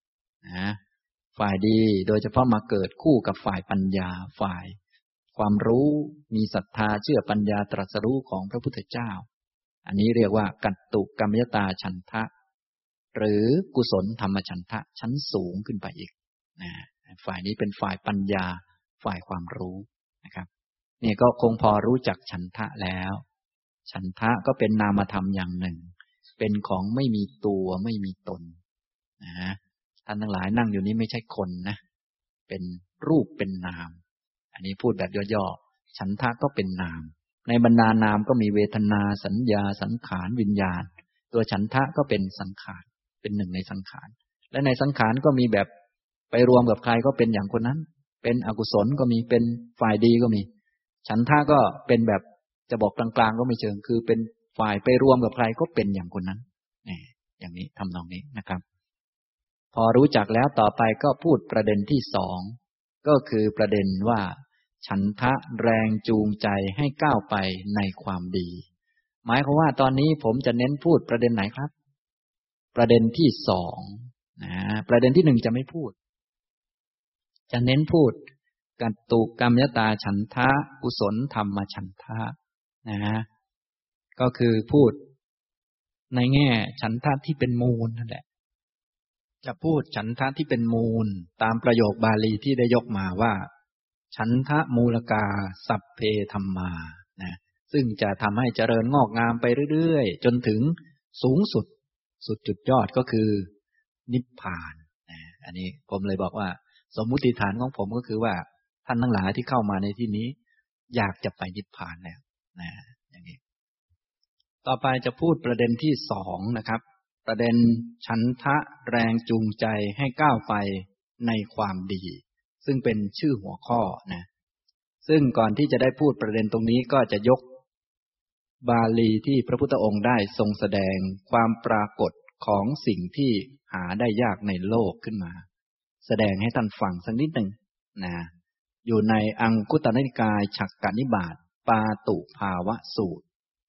นะฝ่ายดีโดยเฉพาะมาเกิดคู่กับฝ่ายปัญญาฝ่ายความรู้มีศรัทธาเชื่อปัญญาตรัสรู้ของพระพุทธเจ้าอันนี้เรียกว่ากัตตุกัมมยตาฉันทะหรือกุศลธรรมฉันทะชั้นสูงขึ้นไปอีกนะฝ่ายนี้เป็นฝ่ายปัญญาฝ่ายความรู้นะครับนี่ก็คงพอรู้จักฉันทะแล้วฉันทะก็เป็นนามธรรมอย่างหนึ่งเป็นของไม่มีตัวไม่มีตนนะท่านทั้งหลายนั่งอยู่นี้ไม่ใช่คนนะเป็นรูปเป็นนามอันนี้พูดแบบย่อๆฉันทะก็เป็นนามในบรรดานามก็มีเวทนาสัญญาสังขารวิญญาณตัวฉันทะก็เป็นสังขารเป็นหนึ่งในสังขารและในสังขารก็มีแบบไปรวมกับใครก็เป็นอย่างคนนั้นเป็นอกุศลก็มีเป็นฝ่ายดีก็มีฉันทะก็เป็นแบบจะบอกกลางๆก็ไม่เชิงคือเป็นฝ่ายไปรวมกับใครก็เป็นอย่างคนนั้นนี่อย่างนี้ทำนองนี้นะครับพอรู้จักแล้วต่อไปก็พูดประเด็นที่สองก็คือประเด็นว่าฉันทะแรงจูงใจให้ก้าวไปในความดีหมายความว่าตอนนี้ผมจะเน้นพูดประเด็นไหนครับประเด็นที่สองนะประเด็นที่หนึ่งจะไม่พูดจะเน้นพูดกัตตุกัมมยตาฉันทะกุศลธรรมฉันทะนะก็คือพูดในแง่ฉันทะที่เป็นมูลนั่นแหละจะพูดฉันทะที่เป็นมูลตามประโยคบาลีที่ได้ยกมาว่าฉันทะมูลกาสัพเพธัมมานะซึ่งจะทำให้เจริญงอกงามไปเรื่อยๆจนถึงสูงสุดจุดยอดก็คือนิพพานนะอันนี้ผมเลยบอกว่าสมมุติฐานของผมก็คือว่าท่านทั้งหลายที่เข้ามาในที่นี้อยากจะไปนิพพานแล้วนะอย่างนี้ต่อไปจะพูดประเด็นที่สองนะครับประเด็นฉันทะแรงจูงใจให้ก้าวไปในความดีซึ่งเป็นชื่อหัวข้อนะซึ่งก่อนที่จะได้พูดประเด็นตรงนี้ก็จะยกบาลีที่พระพุทธองค์ได้ทรงแสดงความปรากฏของสิ่งที่หาได้ยากในโลกขึ้นมาแสดงให้ท่านฟังสักนิดหนึ่งนะอยู่ในอังคุตตนิกายฉักกนิบาตปาตุภาวะสูตร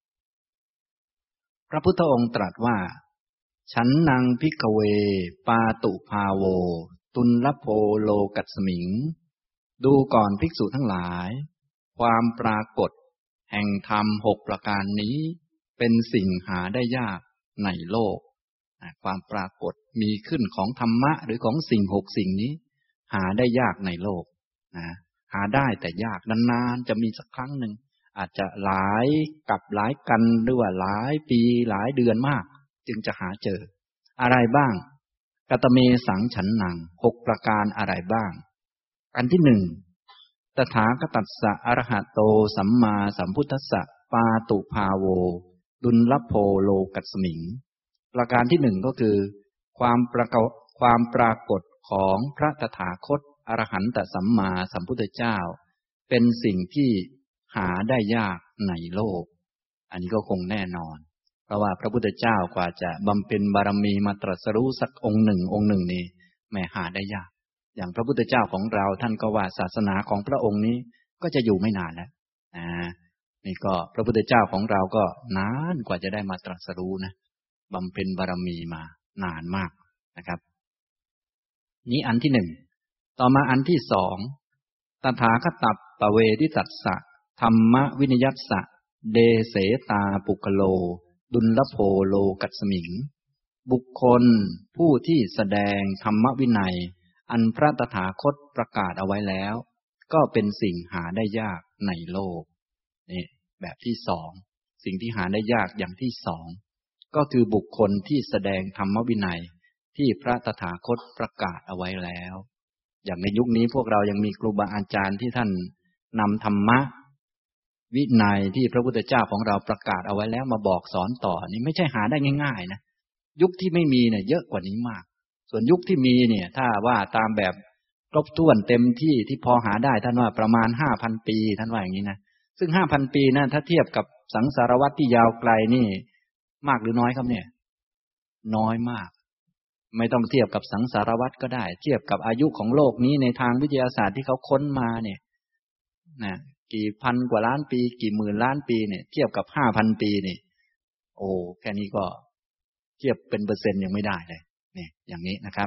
พระพุทธองค์ตรัสว่าฉันนังภิกขเวปาตุภาโวตุลลโภโลกัสมิงดูก่อนภิกษุทั้งหลายความปรากฏแห่งธรรม6ประการนี้เป็นสิ่งหาได้ยากในโลกความปรากฏมีขึ้นของธรรมะหรือของสิ่ง6สิ่งนี้หาได้ยากในโลกหาได้แต่ยากนานๆจะมีสักครั้งหนึ่งอาจจะหลายกับหลายกันหรือว่าหลายปีหลายเดือนมากจึงจะหาเจออะไรบ้างกัตเมสังฉันนัง6ประการอะไรบ้างอันที่หนึ่งตถาคตัสสะอรหะโตสัมมาสัมพุทธัสสะปาตุภาโวดุลลโภโลกัสมิงประการที่หนึ่งก็คือความปรากฏของพระตถาคตอรหันตสัมมาสัมพุทธเจ้าเป็นสิ่งที่หาได้ยากในโลกอันนี้ก็คงแน่นอนเพราะว่าพระพุทธเจ้ากว่าจะบำเพ็ญบารมีมาตรัสรู้สักองค์หนึ่งนี่แม้หาได้ยากอย่างพระพุทธเจ้าของเราท่านก็ว่าศาสนาของพระองค์นี้ก็จะอยู่ไม่นานแล้วนี่ก็พระพุทธเจ้าของเราก็นานกว่าจะได้มาตรัสรู้นะบำเพ็ญบารมีมานานมากนะครับนี้อันที่หนึ่งต่อมาอันที่สองตถาคตัปปเวทิตัสสะธรรมวินิยัสสะเดเสตาปุคโลดุลลโภโลกัสมิงบุคคลผู้ที่แสดงธรรมวินัยอันพระตถาคตประกาศเอาไว้แล้วก็เป็นสิ่งหาได้ยากในโลกนี่แบบที่สองสิ่งที่หาได้ยากอย่างที่สองก็คือบุคคลที่แสดงธรรมวินัยที่พระตถาคตประกาศเอาไว้แล้วอย่างในยุคนี้พวกเรายังมีครูบาอาจารย์ที่ท่านนำธรรมะวินัยที่พระพุทธเจ้าของเราประกาศเอาไว้แล้วมาบอกสอนต่อนี่ไม่ใช่หาได้ง่ายๆนะยุคที่ไม่มีเนี่ยเยอะกว่านี้มากส่วนยุคที่มีเนี่ยถ้าว่าตามแบบครบถ้วนเต็มที่ที่พอหาได้ท่านว่าประมาณ 5,000 ปีท่านว่าอย่างนี้นะซึ่ง 5,000 ปีนะถ้าเทียบกับสังสารวัฏที่ยาวไกลนี่มากหรือน้อยครับเนี่ยน้อยมากไม่ต้องเทียบกับสังสารวัฏก็ได้เทียบกับอายุของโลกนี้ในทางวิทยาศาสตร์ที่เขาค้นมาเนี่ยนะกี่พันกว่าล้านปีกี่หมื่นล้านปีเนี่ยเทียบกับ 5,000 ปีนี่โอ้แค่นี้ก็เทียบเป็นเปอร์เซ็นต์ยังไม่ได้เลยนี่อย่างนี้นะครับ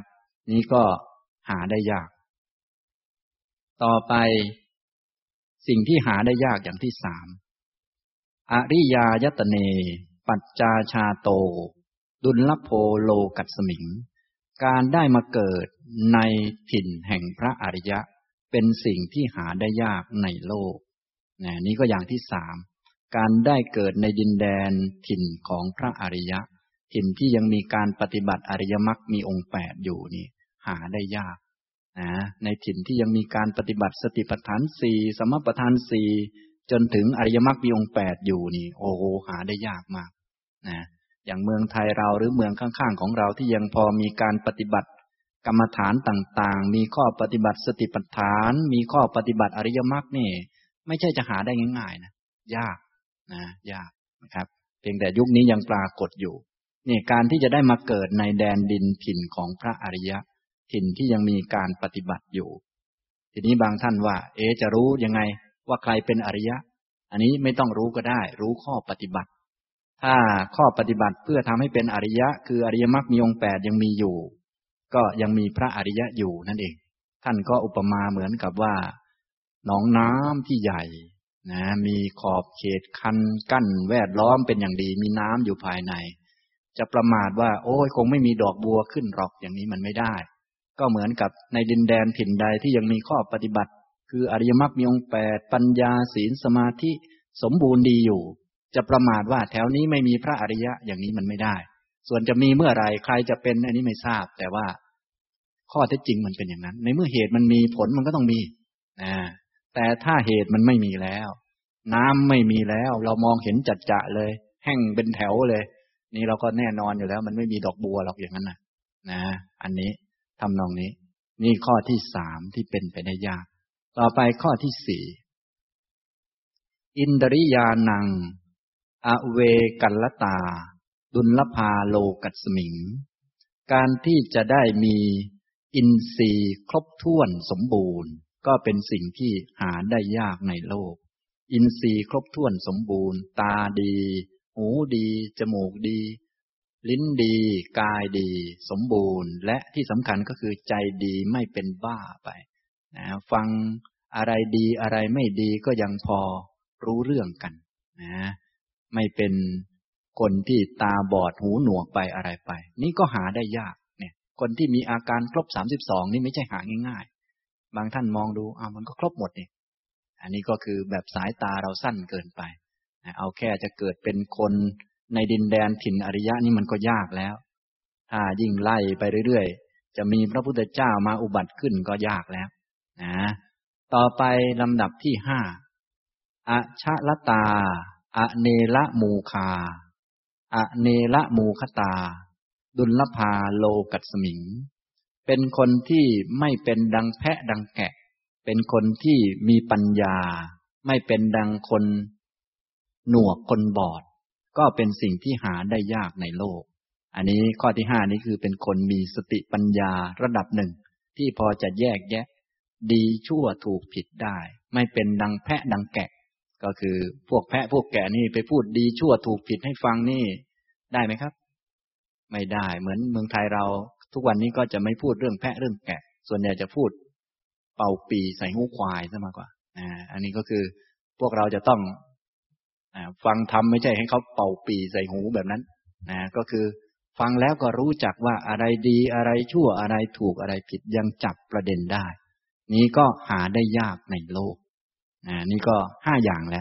นี้ก็หาได้ยากต่อไปสิ่งที่หาได้ยากอย่างที่สามอริยายตเนปัจจาชาโตดุลโภโลกัสมิงการได้มาเกิดในถิ่นแห่งพระอริยะเป็นสิ่งที่หาได้ยากในโลกนี่ก็อย่างที่สามการได้เกิดในดินแดนถิ่นของพระอริยะถิ่นที่ยังมีการปฏิบัติอริยมรรคมีองค์8อยู่นี่หาได้ยากในถิ่นที่ยังมีการปฏิบัติสติปัฏฐาน4สมปัฏฐาน4จนถึงอริยมรรคมีองค์8อยู่นี่โอ้โหหาได้ยากมากอย่างเมืองไทยเราหรือเมืองข้างๆของเราที่ยังพอมีการปฏิบัติกรรมฐานต่างๆมีข้อปฏิบัติสติปัฏฐานมีข้อปฏิบัติอริยมรรคนี่ไม่ใช่จะหาได้ง่ายๆนะยากยากนะครับเพียงแต่ยุคนี้ยังปรากฏอยู่นี่การที่จะได้มาเกิดในแดนดินถิ่นของพระอริยะถิ่นที่ยังมีการปฏิบัติอยู่ทีนี้บางท่านว่าจะรู้ยังไงว่าใครเป็นอริยะอันนี้ไม่ต้องรู้ก็ได้รู้ข้อปฏิบัติถ้าข้อปฏิบัติเพื่อทำให้เป็นอริยะคืออริยมรรคมีองค์8ยังมีอยู่ก็ยังมีพระอริยะอยู่นั่นเองท่านก็อุปมาเหมือนกับว่าหนองน้ำที่ใหญ่มีขอบเขตคันกั้นแวดล้อมเป็นอย่างดีมีน้ำอยู่ภายในจะประมาทว่าโอ้ยคงไม่มีดอกบัวขึ้นหรอกอย่างนี้มันไม่ได้ก็เหมือนกับในดินแดนถิ่นใดที่ยังมีข้อปฏิบัติคืออริยมรรคมีองค์8ปัญญาศีลสมาธิสมบูรณ์ดีอยู่จะประมาทว่าแถวนี้ไม่มีพระอริยะอย่างนี้มันไม่ได้ส่วนจะมีเมื่อไหร่ใครจะเป็นอันนี้ไม่ทราบแต่ว่าข้อเท็จจริงมันเป็นอย่างนั้นในเมื่อเหตุมันมีผลมันก็ต้องมีแต่ถ้าเหตุมันไม่มีแล้วน้ำไม่มีแล้วเรามองเห็นจัดๆเลยแห้งเป็นแถวเลยนี่เราก็แน่นอนอยู่แล้วมันไม่มีดอกบัวหรอกอย่างนั้นนะอันนี้ทำนองนี้นี่ข้อที่3ที่เป็นไปได้ยากต่อไปข้อที่4อินทริยานังอเวกัลลตาดุลภาโลกัสมิงการที่จะได้มีอินทรีย์ครบถ้วนสมบูรณ์ก็เป็นสิ่งที่หาได้ยากในโลกอินทรีย์ครบถ้วนสมบูรณ์ตาดีหูดีจมูกดีลิ้นดีกายดีสมบูรณ์และที่สำคัญก็คือใจดีไม่เป็นบ้าไปฟังอะไรดีอะไรไม่ดีก็ยังพอรู้เรื่องกันไม่เป็นคนที่ตาบอดหูหนวกไปอะไรไปนี่ก็หาได้ยากเนี่ยคนที่มีอาการครบ32นี่ไม่ใช่หาง่ายๆบางท่านมองดูมันก็ครบหมดนี่อันนี้ก็คือแบบสายตาเราสั้นเกินไปเอาแค่จะเกิดเป็นคนในดินแดนถิ่นอริยะนี่มันก็ยากแล้วถ้ายิ่งไล่ไปเรื่อยๆจะมีพระพุทธเจ้ามาอุบัติขึ้นก็ยากแล้วต่อไปลำดับที่5อชะละตาอเนละมูคาอเนละมูคตาดุลภาโลกัสมิงเป็นคนที่ไม่เป็นดังแพะดังแกะเป็นคนที่มีปัญญาไม่เป็นดังคนหนวกคนบอดก็เป็นสิ่งที่หาได้ยากในโลกอันนี้ข้อที่5นี้คือเป็นคนมีสติปัญญาระดับหนึ่งที่พอจะแยกแยะดีชั่วถูกผิดได้ไม่เป็นดังแพะดังแกะก็คือพวกแพะพวกแกะนี่ไปพูดดีชั่วถูกผิดให้ฟังนี่ได้ไหมครับไม่ได้เหมือนเมืองไทยเราทุกวันนี้ก็จะไม่พูดเรื่องแพะเรื่องแกะส่วนใหญ่จะพูดเป่าปีใส่หูควายซะมากกว่าอันนี้ก็คือพวกเราจะต้องฟังธรรมไม่ใช่ให้เขาเป่าปีใส่หูแบบนั้นก็คือฟังแล้วก็รู้จักว่าอะไรดีอะไรชั่วอะไรถูกอะไรผิดยังจับประเด็นได้นี้ก็หาได้ยากในโลกนี่ก็5อย่างแล้ว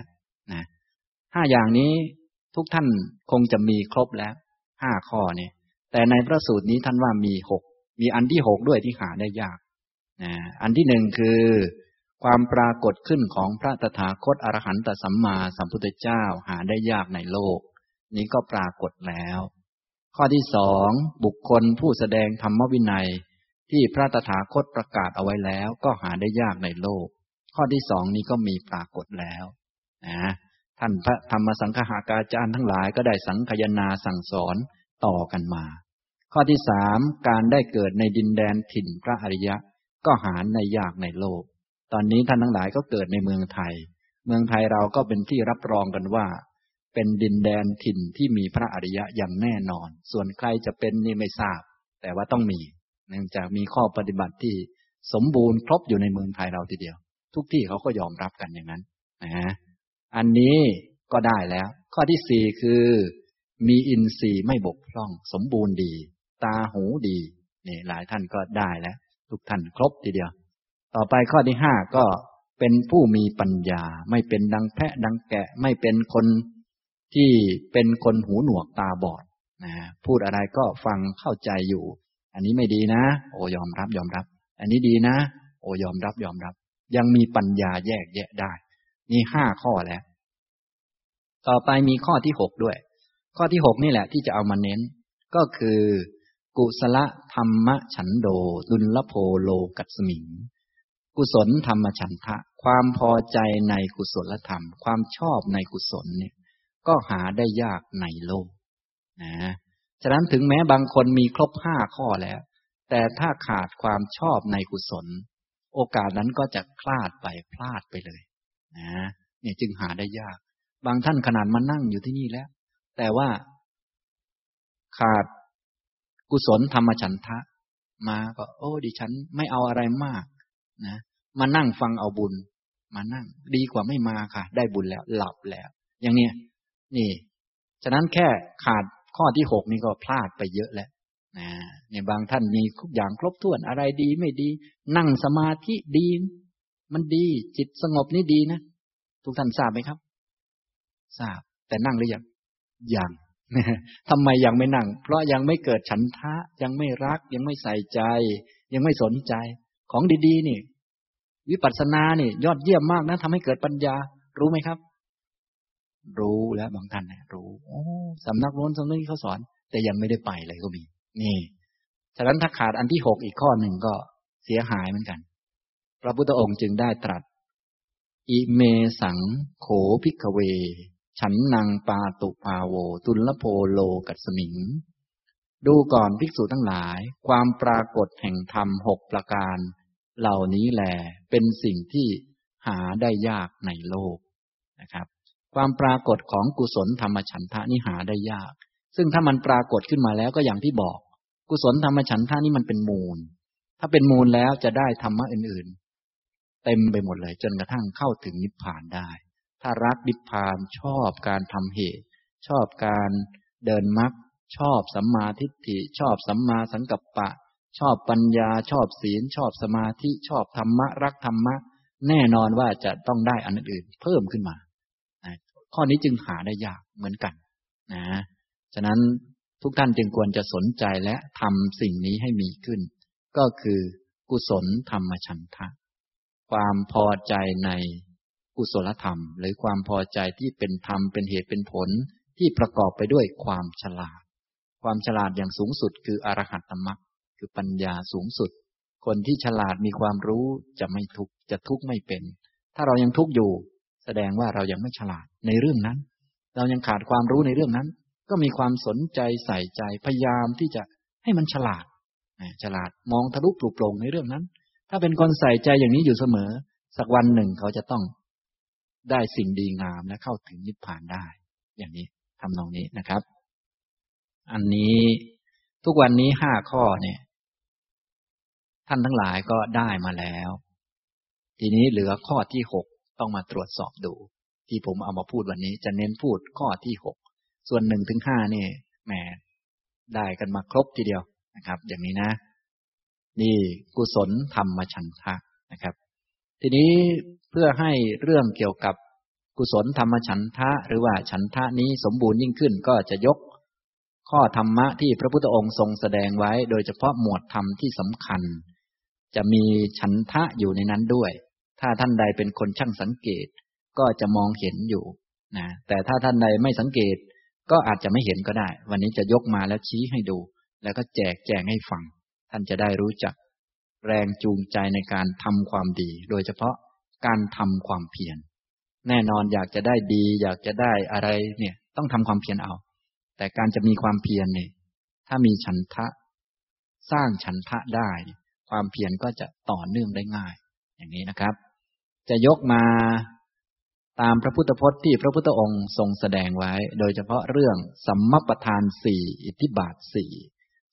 5อย่างนี้ทุกท่านคงจะมีครบแล้ว5ข้อนี้แต่ในพระสูตรนี้ท่านว่ามี6มีอันที่6ด้วยที่หาได้ยากอันที่1คือความปรากฏขึ้นของพระตถาคตอรหันตสัมมาสัมพุทธเจ้าหาได้ยากในโลกนี้ก็ปรากฏแล้วข้อที่2บุคคลผู้แสดงธรรมวินัยที่พระตถาคตประกาศเอาไว้แล้วก็หาได้ยากในโลกข้อที่2นี้ก็มีปรากฏแล้วท่านพระธรรมสังฆากาจารย์ทั้งหลายก็ได้สังคายนาสั่งสอนต่อกันมาข้อที่3การได้เกิดในดินแดนถิ่นพระอริยะก็หาได้ยากในโลกตอนนี้ท่านทั้งหลายก็เกิดในเมืองไทยเราก็เป็นที่รับรองกันว่าเป็นดินแดนถิ่นที่มีพระอริยะอย่างแน่นอนส่วนใครจะเป็นนี่ไม่ทราบแต่ว่าต้องมีเนื่องจากมีข้อปฏิบัติที่สมบูรณ์ครบอยู่ในเมืองไทยเราทีเดียวทุกที่เขาก็ยอมรับกันอย่างนั้นนะฮะอันนี้ก็ได้แล้วข้อที่สี่คือมีอินทรีย์ไม่บกพร่องสมบูรณ์ดีตาหูดีนี่หลายท่านก็ได้แล้วทุกท่านครบทีเดียวต่อไปข้อที่ห้าก็เป็นผู้มีปัญญาไม่เป็นดังแพะดังแกะไม่เป็นคนที่เป็นคนหูหนวกตาบอดนะพูดอะไรก็ฟังเข้าใจอยู่อันนี้ไม่ดีนะโอ้ยอมรับอันนี้ดีนะโอ้ยอมรับยังมีปัญญาแยกแยะได้นี่ห้าข้อแล้วต่อไปมีข้อที่หกด้วยข้อที่หกนี่แหละที่จะเอามาเน้นก็คือกุศลธรรมฉันโดดุลโภโลกัสมิงกุศลธรรมฉันทะความพอใจในกุศลธรรมความชอบในกุศลเนี่ยก็หาได้ยากในโลกนะฉะนั้นถึงแม้บางคนมีครบห้าข้อแล้วแต่ถ้าขาดความชอบในกุศลโอกาสนั้นก็จะพลาดไปเลยนะเนี่ยจึงหาได้ยากบางท่านขนาดมานั่งอยู่ที่นี่แล้วแต่ว่าขาดกุศลธรรมฉันทะมาก็โอ้ดิฉันไม่เอาอะไรมากนะมานั่งฟังเอาบุญมานั่งดีกว่าไม่มาค่ะได้บุญแล้วหลับแล้วอย่างเนี้ยนี่ฉะนั้นแค่ขาดข้อที่หกนี่ก็พลาดไปเยอะแล้วนะเนี่ยบางท่านมีทุกอย่างครบถ้วนอะไรดีไม่ดีนั่งสมาธิดีมันดีจิตสงบนี่ดีนะทุกท่านทราบไหมครับทราบแต่นั่งหรือยังยังทำไมยังไม่นั่งเพราะยังไม่เกิดฉันทะยังไม่รักยังไม่ใส่ใจยังไม่สนใจของดีๆนี่วิปัสสนานี่ยอดเยี่ยมมากนะทำให้เกิดปัญญารู้ไหมครับรู้แล้วบางท่านเนี่ยรู้โอ้สำนักโน้นสำนักนี้เขาสอนแต่ยังไม่ได้ไปเลยก็มีนี่ฉะนั้นถ้าขาดอันที่หกอีกข้อหนึ่งก็เสียหายเหมือนกันพระพุทธองค์จึงได้ตรัสอิเมสังโขภิกขเวฉันนังปาตุภาโวตุลโภโลกัสมิงดูก่อนภิกษุทั้งหลายความปรากฏแห่งธรรมหกประการเหล่านี้แลเป็นสิ่งที่หาได้ยากในโลกนะครับความปรากฏของกุศลธรรมฉันทะนี่หาได้ยากซึ่งถ้ามันปรากฏขึ้นมาแล้วก็อย่างที่บอกกุศลธรรมฉันทะนี่มันเป็นมูลถ้าเป็นมูลแล้วจะได้ธรรมะอื่นๆเต็มไปหมดเลยจนกระทั่งเข้าถึงนิพพานได้ถ้ารักนิพพานชอบการทำเหตุชอบการเดินมรรคชอบสัมมาทิฏฐิชอบสัมมาสังกัปปะชอบปัญญาชอบศีลชอบสมาธิชอบธรรมะรักธรรมะแน่นอนว่าจะต้องได้อันอื่นเพิ่มขึ้นมาข้อนี้จึงหาได้ยากเหมือนกันนะฉะนั้นทุกท่านจึงควรจะสนใจและทำสิ่งนี้ให้มีขึ้นก็คือกุศลธรรมฉันทะความพอใจในกุศลธรรมหรือความพอใจที่เป็นธรรมเป็นเหตุเป็นผลที่ประกอบไปด้วยความฉลาดความฉลาดอย่างสูงสุดคืออรหัตตมรรคคือปัญญาสูงสุดคนที่ฉลาดมีความรู้จะไม่ทุกข์จะทุกข์ไม่เป็นถ้าเรายังทุกข์อยู่แสดงว่าเรายังไม่ฉลาดในเรื่องนั้นเรายังขาดความรู้ในเรื่องนั้นก็มีความสนใจใส่ใจพยายามที่จะให้มันฉลาดมองทะลุปลุกโปร่งในเรื่องนั้นถ้าเป็นคนใส่ใจอย่างนี้อยู่เสมอสักวันหนึ่งเขาจะต้องได้สิ่งดีงามและเข้าถึงนิพพานได้อย่างนี้ทำนองนี้นะครับอันนี้ทุกวันนี้ห้าข้อเนี่ยท่านทั้งหลายก็ได้มาแล้วทีนี้เหลือข้อที่หกต้องมาตรวจสอบดูที่ผมเอามาพูดวันนี้จะเน้นพูดข้อที่หกส่วน1 ถึง 5นี่แหมได้กันมาครบทีเดียวนะครับอย่างนี้นะนี่กุศลธรรมฉันทะนะครับทีนี้เพื่อให้เรื่องเกี่ยวกับกุศลธรรมฉันทะหรือว่าฉันทะนี้สมบูรณ์ยิ่งขึ้นก็จะยกข้อธรรมะที่พระพุทธองค์ทรงแสดงไว้โดยเฉพาะหมวดธรรมที่สำคัญจะมีฉันทะอยู่ในนั้นด้วยถ้าท่านใดเป็นคนช่างสังเกตก็จะมองเห็นอยู่นะแต่ถ้าท่านใดไม่สังเกตก็อาจจะไม่เห็นก็ได้วันนี้จะยกมาแล้วชี้ให้ดูแล้วก็แจกแจงให้ฟังท่านจะได้รู้จักแรงจูงใจในการทำความดีโดยเฉพาะการทำความเพียรแน่นอนอยากจะได้ดีอยากจะได้อะไรเนี่ยต้องทำความเพียรเอาแต่การจะมีความเพียรเนี่ยถ้ามีฉันทะสร้างฉันทะได้ความเพียรก็จะต่อเนื่องได้ง่ายอย่างนี้นะครับจะยกมาตามพระพุทธพจน์ที่พระพุทธองค์ทรงแสดงไว้โดยเฉพาะเรื่องสัมมัปปทาน4อิทธิบาท4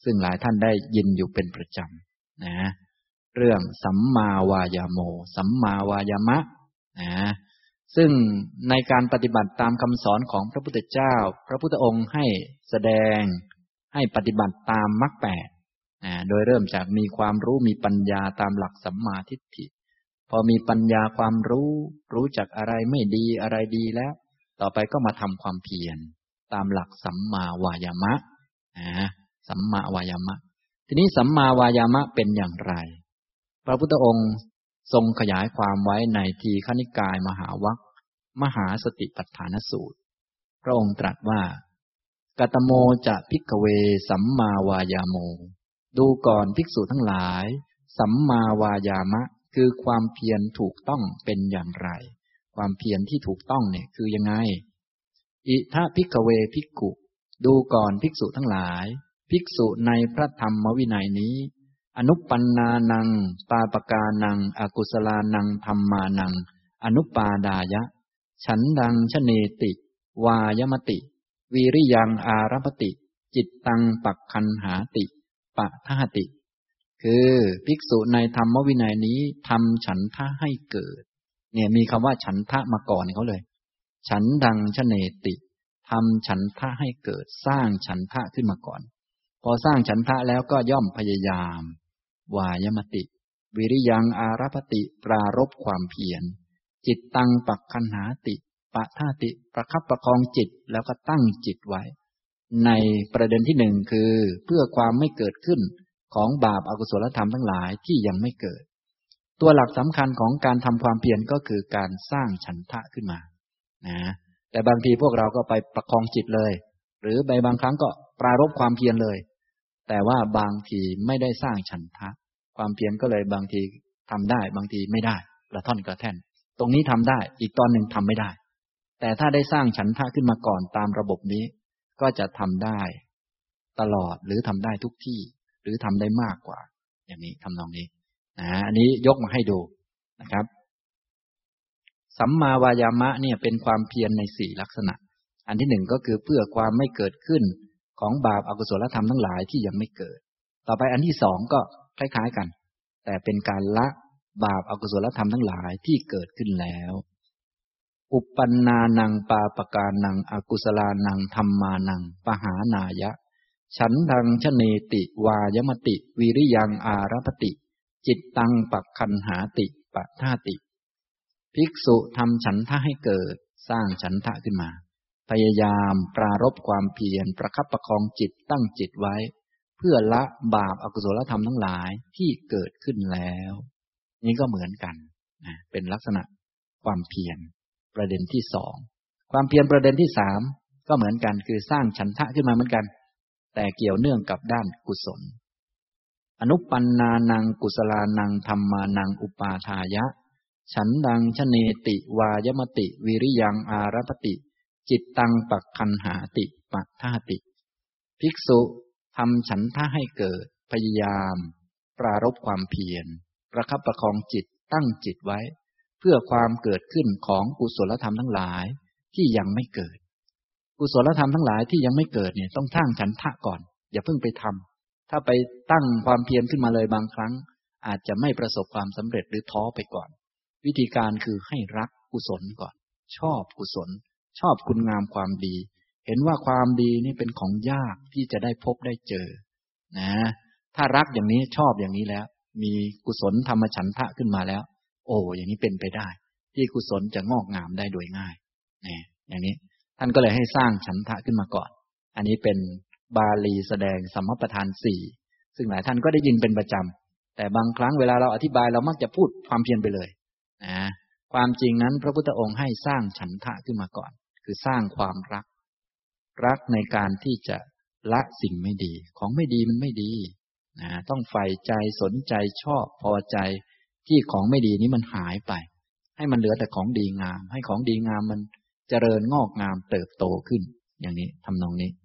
ซึ่งหลายท่านได้ยินอยู่เป็นประจำนะเรื่องสัมมาวายาโมสัมมาวายามะนะซึ่งในการปฏิบัติตามคำสอนของพระพุทธเจ้าพระพุทธองค์ให้แสดงให้ปฏิบัติตามมรรคแปดโดยเริ่มจากมีความรู้มีปัญญาตามหลักสัมมาทิฏฐิพอมีปัญญาความรู้จักอะไรไม่ดีอะไรดีแล้วต่อไปก็มาทำความเพียรตามหลักสัมมาวายามะสัมมาวายามะทีนี้สัมมาวายามะเป็นอย่างไรพระพุทธองค์ทรงขยายความไว้ในทีฆนิกายมหาวรรคมหาสติปัฏฐานสูตรพระองค์ตรัสว่ากัตโมจะภิกขเวสัมมาวายาโมดูก่อนภิกษุทั้งหลายสัมมาวายามะคือความเพียรถูกต้องเป็นอย่างไรความเพียรที่ถูกต้องเนี่ยคือยังไงอิทะภิกขเวภิกขุดูก่อนภิกษุทั้งหลายภิกษุในพระธรรมวินัยนี้อนุปปันนานังปาปกานังอกุศลานังธัมมานังอนุปาดายะฉันดังชเนติวายมติวิริยังอารัปติจิตตังปักคันหาติปะทหติคือภิกษุในธรรมวินัยนี้ทำฉันทะให้เกิดเนี่ยมีคำว่าฉันทะมาก่อนเขาเลยฉันดังชเนติทำฉันทะให้เกิดสร้างฉันทะขึ้นมาก่อนพอสร้างฉันทะแล้วก็ย่อมพยายามวายมติวิริยังอารัปติปรารภความเพียรจิตตังปักคันหาติปะทาติประคับประคองจิตแล้วก็ตั้งจิตไว้ในประเด็นที่หนึ่งคือเพื่อความไม่เกิดขึ้นของบาปอกุศลธรรมทั้งหลายที่ยังไม่เกิดตัวหลักสำคัญของการทำความเพียรก็คือการสร้างฉันทะขึ้นมาแต่บางทีพวกเราก็ไปประคองจิตเลยหรือในบางครั้งก็ปรารภความเพียรเลยแต่ว่าบางทีไม่ได้สร้างฉันทะความเพียรก็เลยบางทีทำได้บางทีไม่ได้กระท่อนกระแท่นตรงนี้ทำได้อีกตอนหนึ่งทำไม่ได้แต่ถ้าได้สร้างฉันทะขึ้นมาก่อนตามระบบนี้ก็จะทำได้ตลอดหรือทำได้ทุกที่หรือทำได้มากกว่าอย่างนี้ทำนองนี้อันนี้ยกมาให้ดูนะครับสัมมาวายามะเนี่ยเป็นความเพียรในสี่ลักษณะอันที่หนึ่งก็คือเพื่อความไม่เกิดขึ้นของบาปอกุศลธรรมทั้งหลายที่ยังไม่เกิดต่อไปอันที่สองก็คล้ายๆกันแต่เป็นการละบาปอกุศลธรรมทั้งหลายที่เกิดขึ้นแล้วอุปปันนานังปาปกานังอกุศลานังธัมมานังปหานายะฉันดังชเนติวายมติวิริยังอารัปติจิตตังปักคันหาติปะทาติภิกษุทำฉันทะให้เกิดสร้างฉันทะขึ้นมาพยายามปรารภความเพียรประคับประคองจิตตั้งจิตไว้เพื่อละบาปอกุศลธรรมทั้งหลายที่เกิดขึ้นแล้วนี่ก็เหมือนกันเป็นลักษณะความเพียรประเด็นที่สองความเพียรประเด็นที่สามก็เหมือนกันคือสร้างฉันทะขึ้นมาเหมือนกันแต่เกี่ยวเนื่องกับด้านกุศลอนุปปันนานังกุศลานังธัมมานังอุปาทายะฉันดังชเนติวายมติวิริยังอารัปติจิตตังปักคันหาติปะทาติภิกษุทำฉันทะให้เกิดพยายามปรารภความเพียรประคับประคองจิตตั้งจิตไว้เพื่อความเกิดขึ้นของกุศลธรรมทั้งหลายที่ยังไม่เกิดกุศลธรรมทั้งหลายที่ยังไม่เกิดเนี่ยต้องสร้างฉันทะก่อนอย่าเพิ่งไปทำถ้าไปตั้งความเพียรขึ้นมาเลยบางครั้งอาจจะไม่ประสบความสำเร็จหรือท้อไปก่อนวิธีการคือให้รักกุศลก่อนชอบกุศลชอบคุณงามความดีเห็นว่าความดีนี่เป็นของยากที่จะได้พบได้เจอถ้ารักอย่างนี้ชอบอย่างนี้แล้วมีกุศลธรรมฉันทะขึ้นมาแล้วโอ้อย่างนี้เป็นไปได้ที่กุศลจะงอกงามได้โดยง่ายอย่างนี้ท่านก็เลยให้สร้างฉันทะขึ้นมาก่อนอันนี้เป็นบาลีแสดงสัมมัปปทานสี่ซึ่งหลายท่านก็ได้ยินเป็นประจำแต่บางครั้งเวลาเราอธิบายเรามักจะพูดความเพียรไปเลยความจริงนั้นพระพุทธองค์ให้สร้างฉันทะขึ้นมาก่อนคือสร้างความรักในการที่จะละสิ่งไม่ดีของไม่ดีมันไม่ดีต้องใฝ่ใจสนใจชอบพอใจที่ของไม่ดีนี้มันหายไปให้มันเหลือแต่ของดีงามให้ของดีงามมันเจริญงอกงามเติบโตขึ้นอย่างนี้ทำนองนี้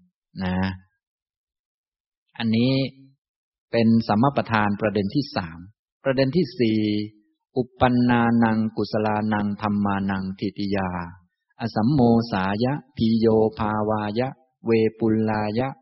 อันนี้เป็นสัมมัปปทานประเด็นที่สามประเด็นที่สี่อุปปันนานังกุศลานังธัมมานังทิติยาอสัมโมสายะพีโยภาวายะเวปุลลายะภ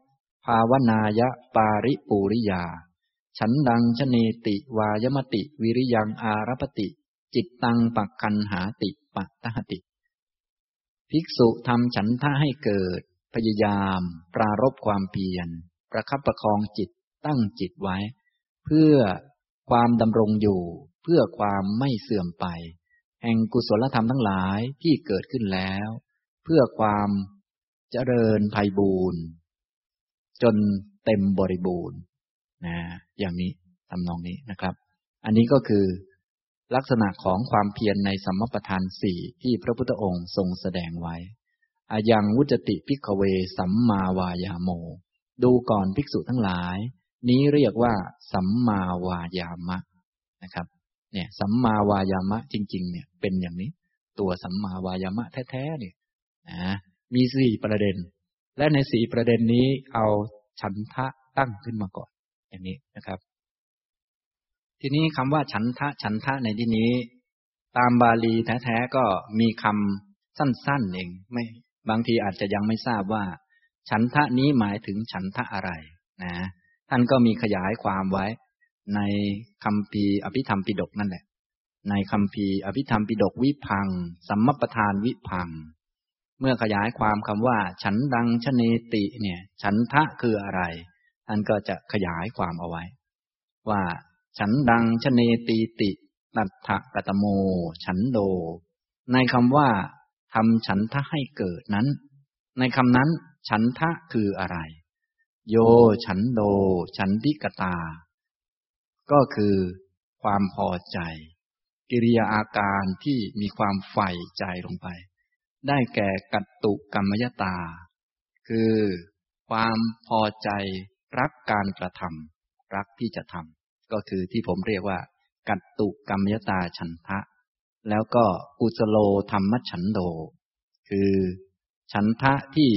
ภาวนายะปาริปูริยาฉันดังชเนติวายมติวิริยังอารพติจิตตังปักคันหาติปัตตหติภิกษุทำฉันทะให้เกิดพยายามปรารภความเพียรประคับประคองจิตตั้งจิตไว้เพื่อความดำรงอยู่เพื่อความไม่เสื่อมไปแห่งกุศลธรรมทั้งหลายที่เกิดขึ้นแล้วเพื่อความเจริญไพบูรณ์จนเต็มบริบูรณ์อย่างนี้ทำนองนี้นะครับอันนี้ก็คือลักษณะของความเพียรในสัมมปทานสี่ที่พระพุทธองค์ทรงแสดงไว้อายังวุจติภิกขเวสัมมาวายาโมดูก่อนภิกษุทั้งหลายนี้เรียกว่าสัมมาวายามะนะครับเนี่ยสัมมาวายามะจริงๆเนี่ยเป็นอย่างนี้ตัวสัมมาวายามะแท้ๆเนี่ยมี4ประเด็นและใน4ประเด็นนี้เอาฉันทะตั้งขึ้นมาก่อนอย่างนี้นะครับทีนี้คำว่าฉันทะในที่นี้ตามบาลีแท้ๆก็มีคำสั้นๆเองไม่บางทีอาจจะยังไม่ทราบว่าฉันทะนี้หมายถึงฉันทะอะไรนะท่านก็มีขยายความไว้ในคัมภีร์อภิธรรมปิฎกนั่นแหละในคัมภีร์อภิธรรมปิฎกวิพังค์สัมมัปทานวิพังค์เมื่อขยายความคำว่าฉันดังชเนติเนี่ยฉันทะคืออะไรท่านก็จะขยายความเอาไว้ว่าฉันดังชเนตีติตัทธกตโมฉันโดในคำว่าทำฉันทะให้เกิดนั้นในคำนั้นฉันทะคืออะไรโยฉันโดฉันทิกตาก็คือความพอใจกิริยาอาการที่มีความใฝ่ใจลงไปได้แก่กัตตุกัมมยตาคือความพอใจรักการกระทำรักที่จะทำก็คือที่ผมเรียกว่ากัตตุกัมมยตาฉันทะแล้วก็กุสโลธัมมฉันโดคือฉันทะที่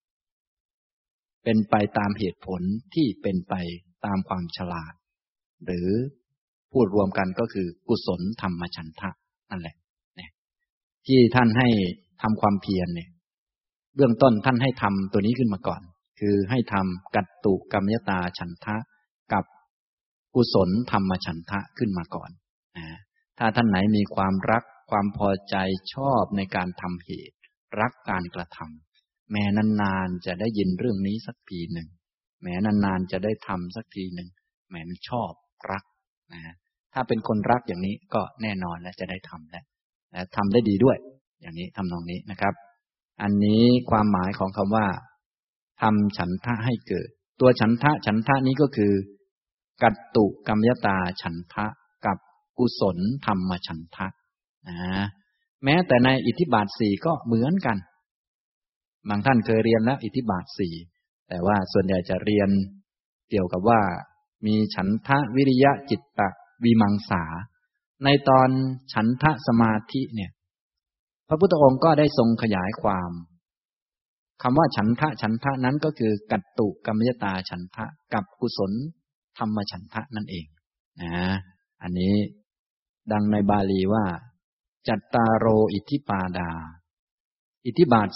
เป็นไปตามเหตุผลที่เป็นไปตามความฉลาดหรือพูดรวมกันก็คือกุศลธรรมฉันทะนั่นแหละที่ท่านให้ทำความเพียรเนี่ยเบื้องต้นท่านให้ทำตัวนี้ขึ้นมาก่อนคือให้ทำกัตตุกัมมยตาฉันทะกับกุศลธรรมฉันทะขึ้นมาก่อนถ้าท่านไหนมีความรักความพอใจชอบในการทำเหตุรักการกระทำแม้นานๆจะได้ยินเรื่องนี้สักทีหนึ่งแม้นานๆจะได้ทำสักทีหนึ่งแม้มันชอบรักถ้าเป็นคนรักอย่างนี้ก็แน่นอนและจะได้ทำและทำได้ดีด้วยอย่างนี้ทำนองนี้นะครับอันนี้ความหมายของคำว่าทำฉันทะให้เกิดตัวฉันทะนี้ก็คือกัตตุกัมมยตาฉันทะกับกุศลธรรมฉันทะแม้แต่ในอิทธิบาท4ก็เหมือนกันบางท่านเคยเรียนแล้วอิทธิบาท4แต่ว่าส่วนใหญ่จะเรียนเกี่ยวกับว่ามีฉันทะวิริยะจิตตะวิมังสาในตอนฉันทะสมาธิเนี่ยพระพุทธองค์ก็ได้ทรงขยายความคำว่าฉันทะนั้นก็คือกัตตุกัมมยตาฉันทะกับกุศลธรรมฉันทะนั่นเองอันนี้ดังในบาลีว่าจัตตารโรอิทธิปาดาอิทธิบาท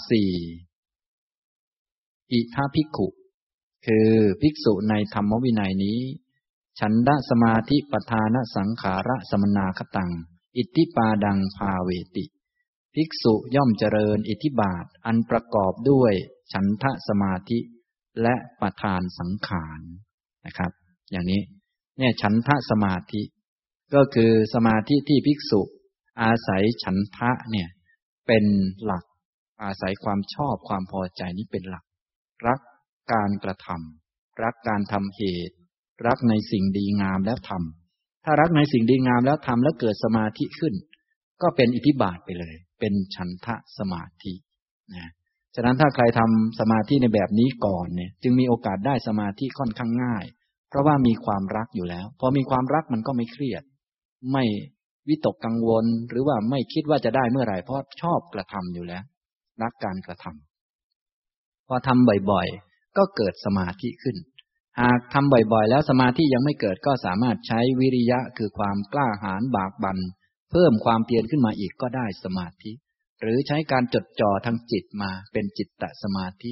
4อิทาภิกขุคือภิกษุในธรรมวินัยนี้ฉันทะสมาธิปทานสังขาระสมนาคตังอิทธิปาดังภาเวติภิกษุย่อมเจริญอิทธิบาทอันประกอบด้วยฉันทะสมาธิและปทานสังขารนะครับอย่างนี้เนี่ยฉันทะสมาธิก็คือสมาธิที่ภิกษุอาศัยฉันทะเนี่ยเป็นหลักอาศัยความชอบความพอใจนี้เป็นหลักรักการกระทำรักการทำเหตุรักในสิ่งดีงามแล้วทำถ้ารักในสิ่งดีงามแล้วทำแล้วเกิดสมาธิขึ้นก็เป็นอิทธิบาทไปเลยเป็นฉันทะสมาธิฉะนั้นถ้าใครทำสมาธิในแบบนี้ก่อนเนี่ยจึงมีโอกาสได้สมาธิค่อนข้างง่ายเพราะว่ามีความรักอยู่แล้วพอมีความรักมันก็ไม่เครียดไม่วิตกกังวลหรือว่าไม่คิดว่าจะได้เมื่อไหร่เพราะชอบกระทำอยู่แล้วรักการกระทำพอทำบ่อยๆก็เกิดสมาธิขึ้นหากทำบ่อยๆแล้วสมาธิยังไม่เกิดก็สามารถใช้วิริยะคือความกล้าหาญบากบั่นเพิ่มความเพียรขึ้นมาอีกก็ได้สมาธิหรือใช้การจดจ่อทางจิตมาเป็นจิตตสมาธิ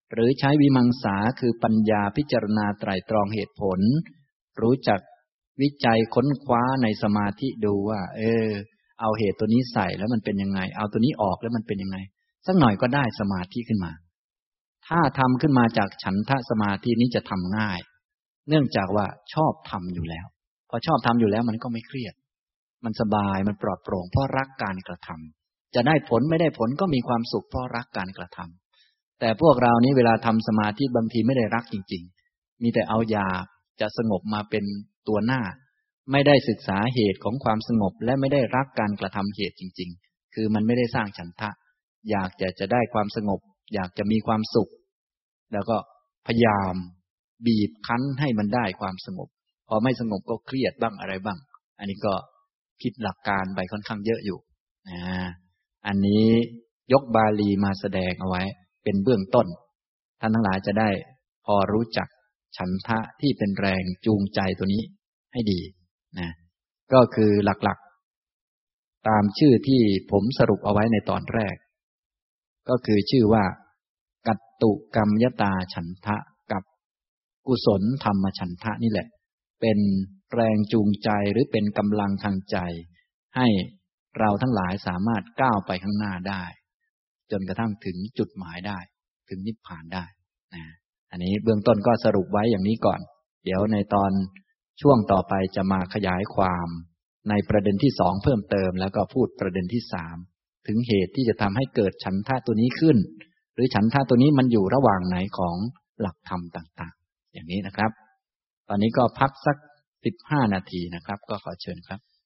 หรือใช้วิมังสาคือปัญญาพิจารณาไตร่ตรองเหตุผลรู้จักวิจัยค้นคว้าในสมาธิดูว่าเอาเหตุตัวนี้ใส่แล้วมันเป็นยังไงเอาตัวนี้ออกแล้วมันเป็นยังไงสักหน่อยก็ได้สมาธิขึ้นมาถ้าทำขึ้นมาจากฉันทะสมาธินี้จะทำง่ายเนื่องจากว่าชอบทำอยู่แล้วพอชอบทำอยู่แล้วมันก็ไม่เครียดมันสบายมันปลอดโปร่งเพราะรักการกระทำจะได้ผลไม่ได้ผลก็มีความสุขเพราะรักการกระทำแต่พวกเรานี้เวลาทำสมาธิบางทีไม่ได้รักจริงๆมีแต่เอาอยากจะสงบมาเป็นตัวหน้าไม่ได้ศึกษาเหตุของความสงบและไม่ได้รักการกระทำเหตุจริงๆคือมันไม่ได้สร้างฉันทะอยากจะได้ความสงบอยากจะมีความสุขแล้วก็พยายามบีบคั้นให้มันได้ความสงบพอไม่สงบก็เครียดบ้างอะไรบ้างอันนี้ก็ผิดหลักการไปค่อนข้างเยอะอยู่อันนี้ยกบาลีมาแสดงเอาไว้เป็นเบื้องต้นท่านทั้งหลายจะได้พอรู้จักฉันทะที่เป็นแรงจูงใจตัวนี้ให้ดีนะก็คือหลักๆตามชื่อที่ผมสรุปเอาไว้ในตอนแรกก็คือชื่อว่ากัตตุกรรมยตาฉันทะกับกุศลธรรมฉันทะนี่แหละเป็นแรงจูงใจหรือเป็นกำลังทางใจให้เราทั้งหลายสามารถก้าวไปข้างหน้าได้จนกระทั่งถึงจุดหมายได้ถึงนิพพานได้นะอันนี้เบื้องต้นก็สรุปไว้อย่างนี้ก่อนเดี๋ยวในตอนช่วงต่อไปจะมาขยายความในประเด็นที่2เพิ่มเติมแล้วก็พูดประเด็นที่3ถึงเหตุที่จะทำให้เกิดฉันทะตัวนี้ขึ้นหรือฉันทะตัวนี้มันอยู่ระหว่างไหนของหลักธรรมต่างๆอย่างนี้นะครับตอนนี้ก็พักสัก15 นาทีนะครับก็ขอเชิญครับ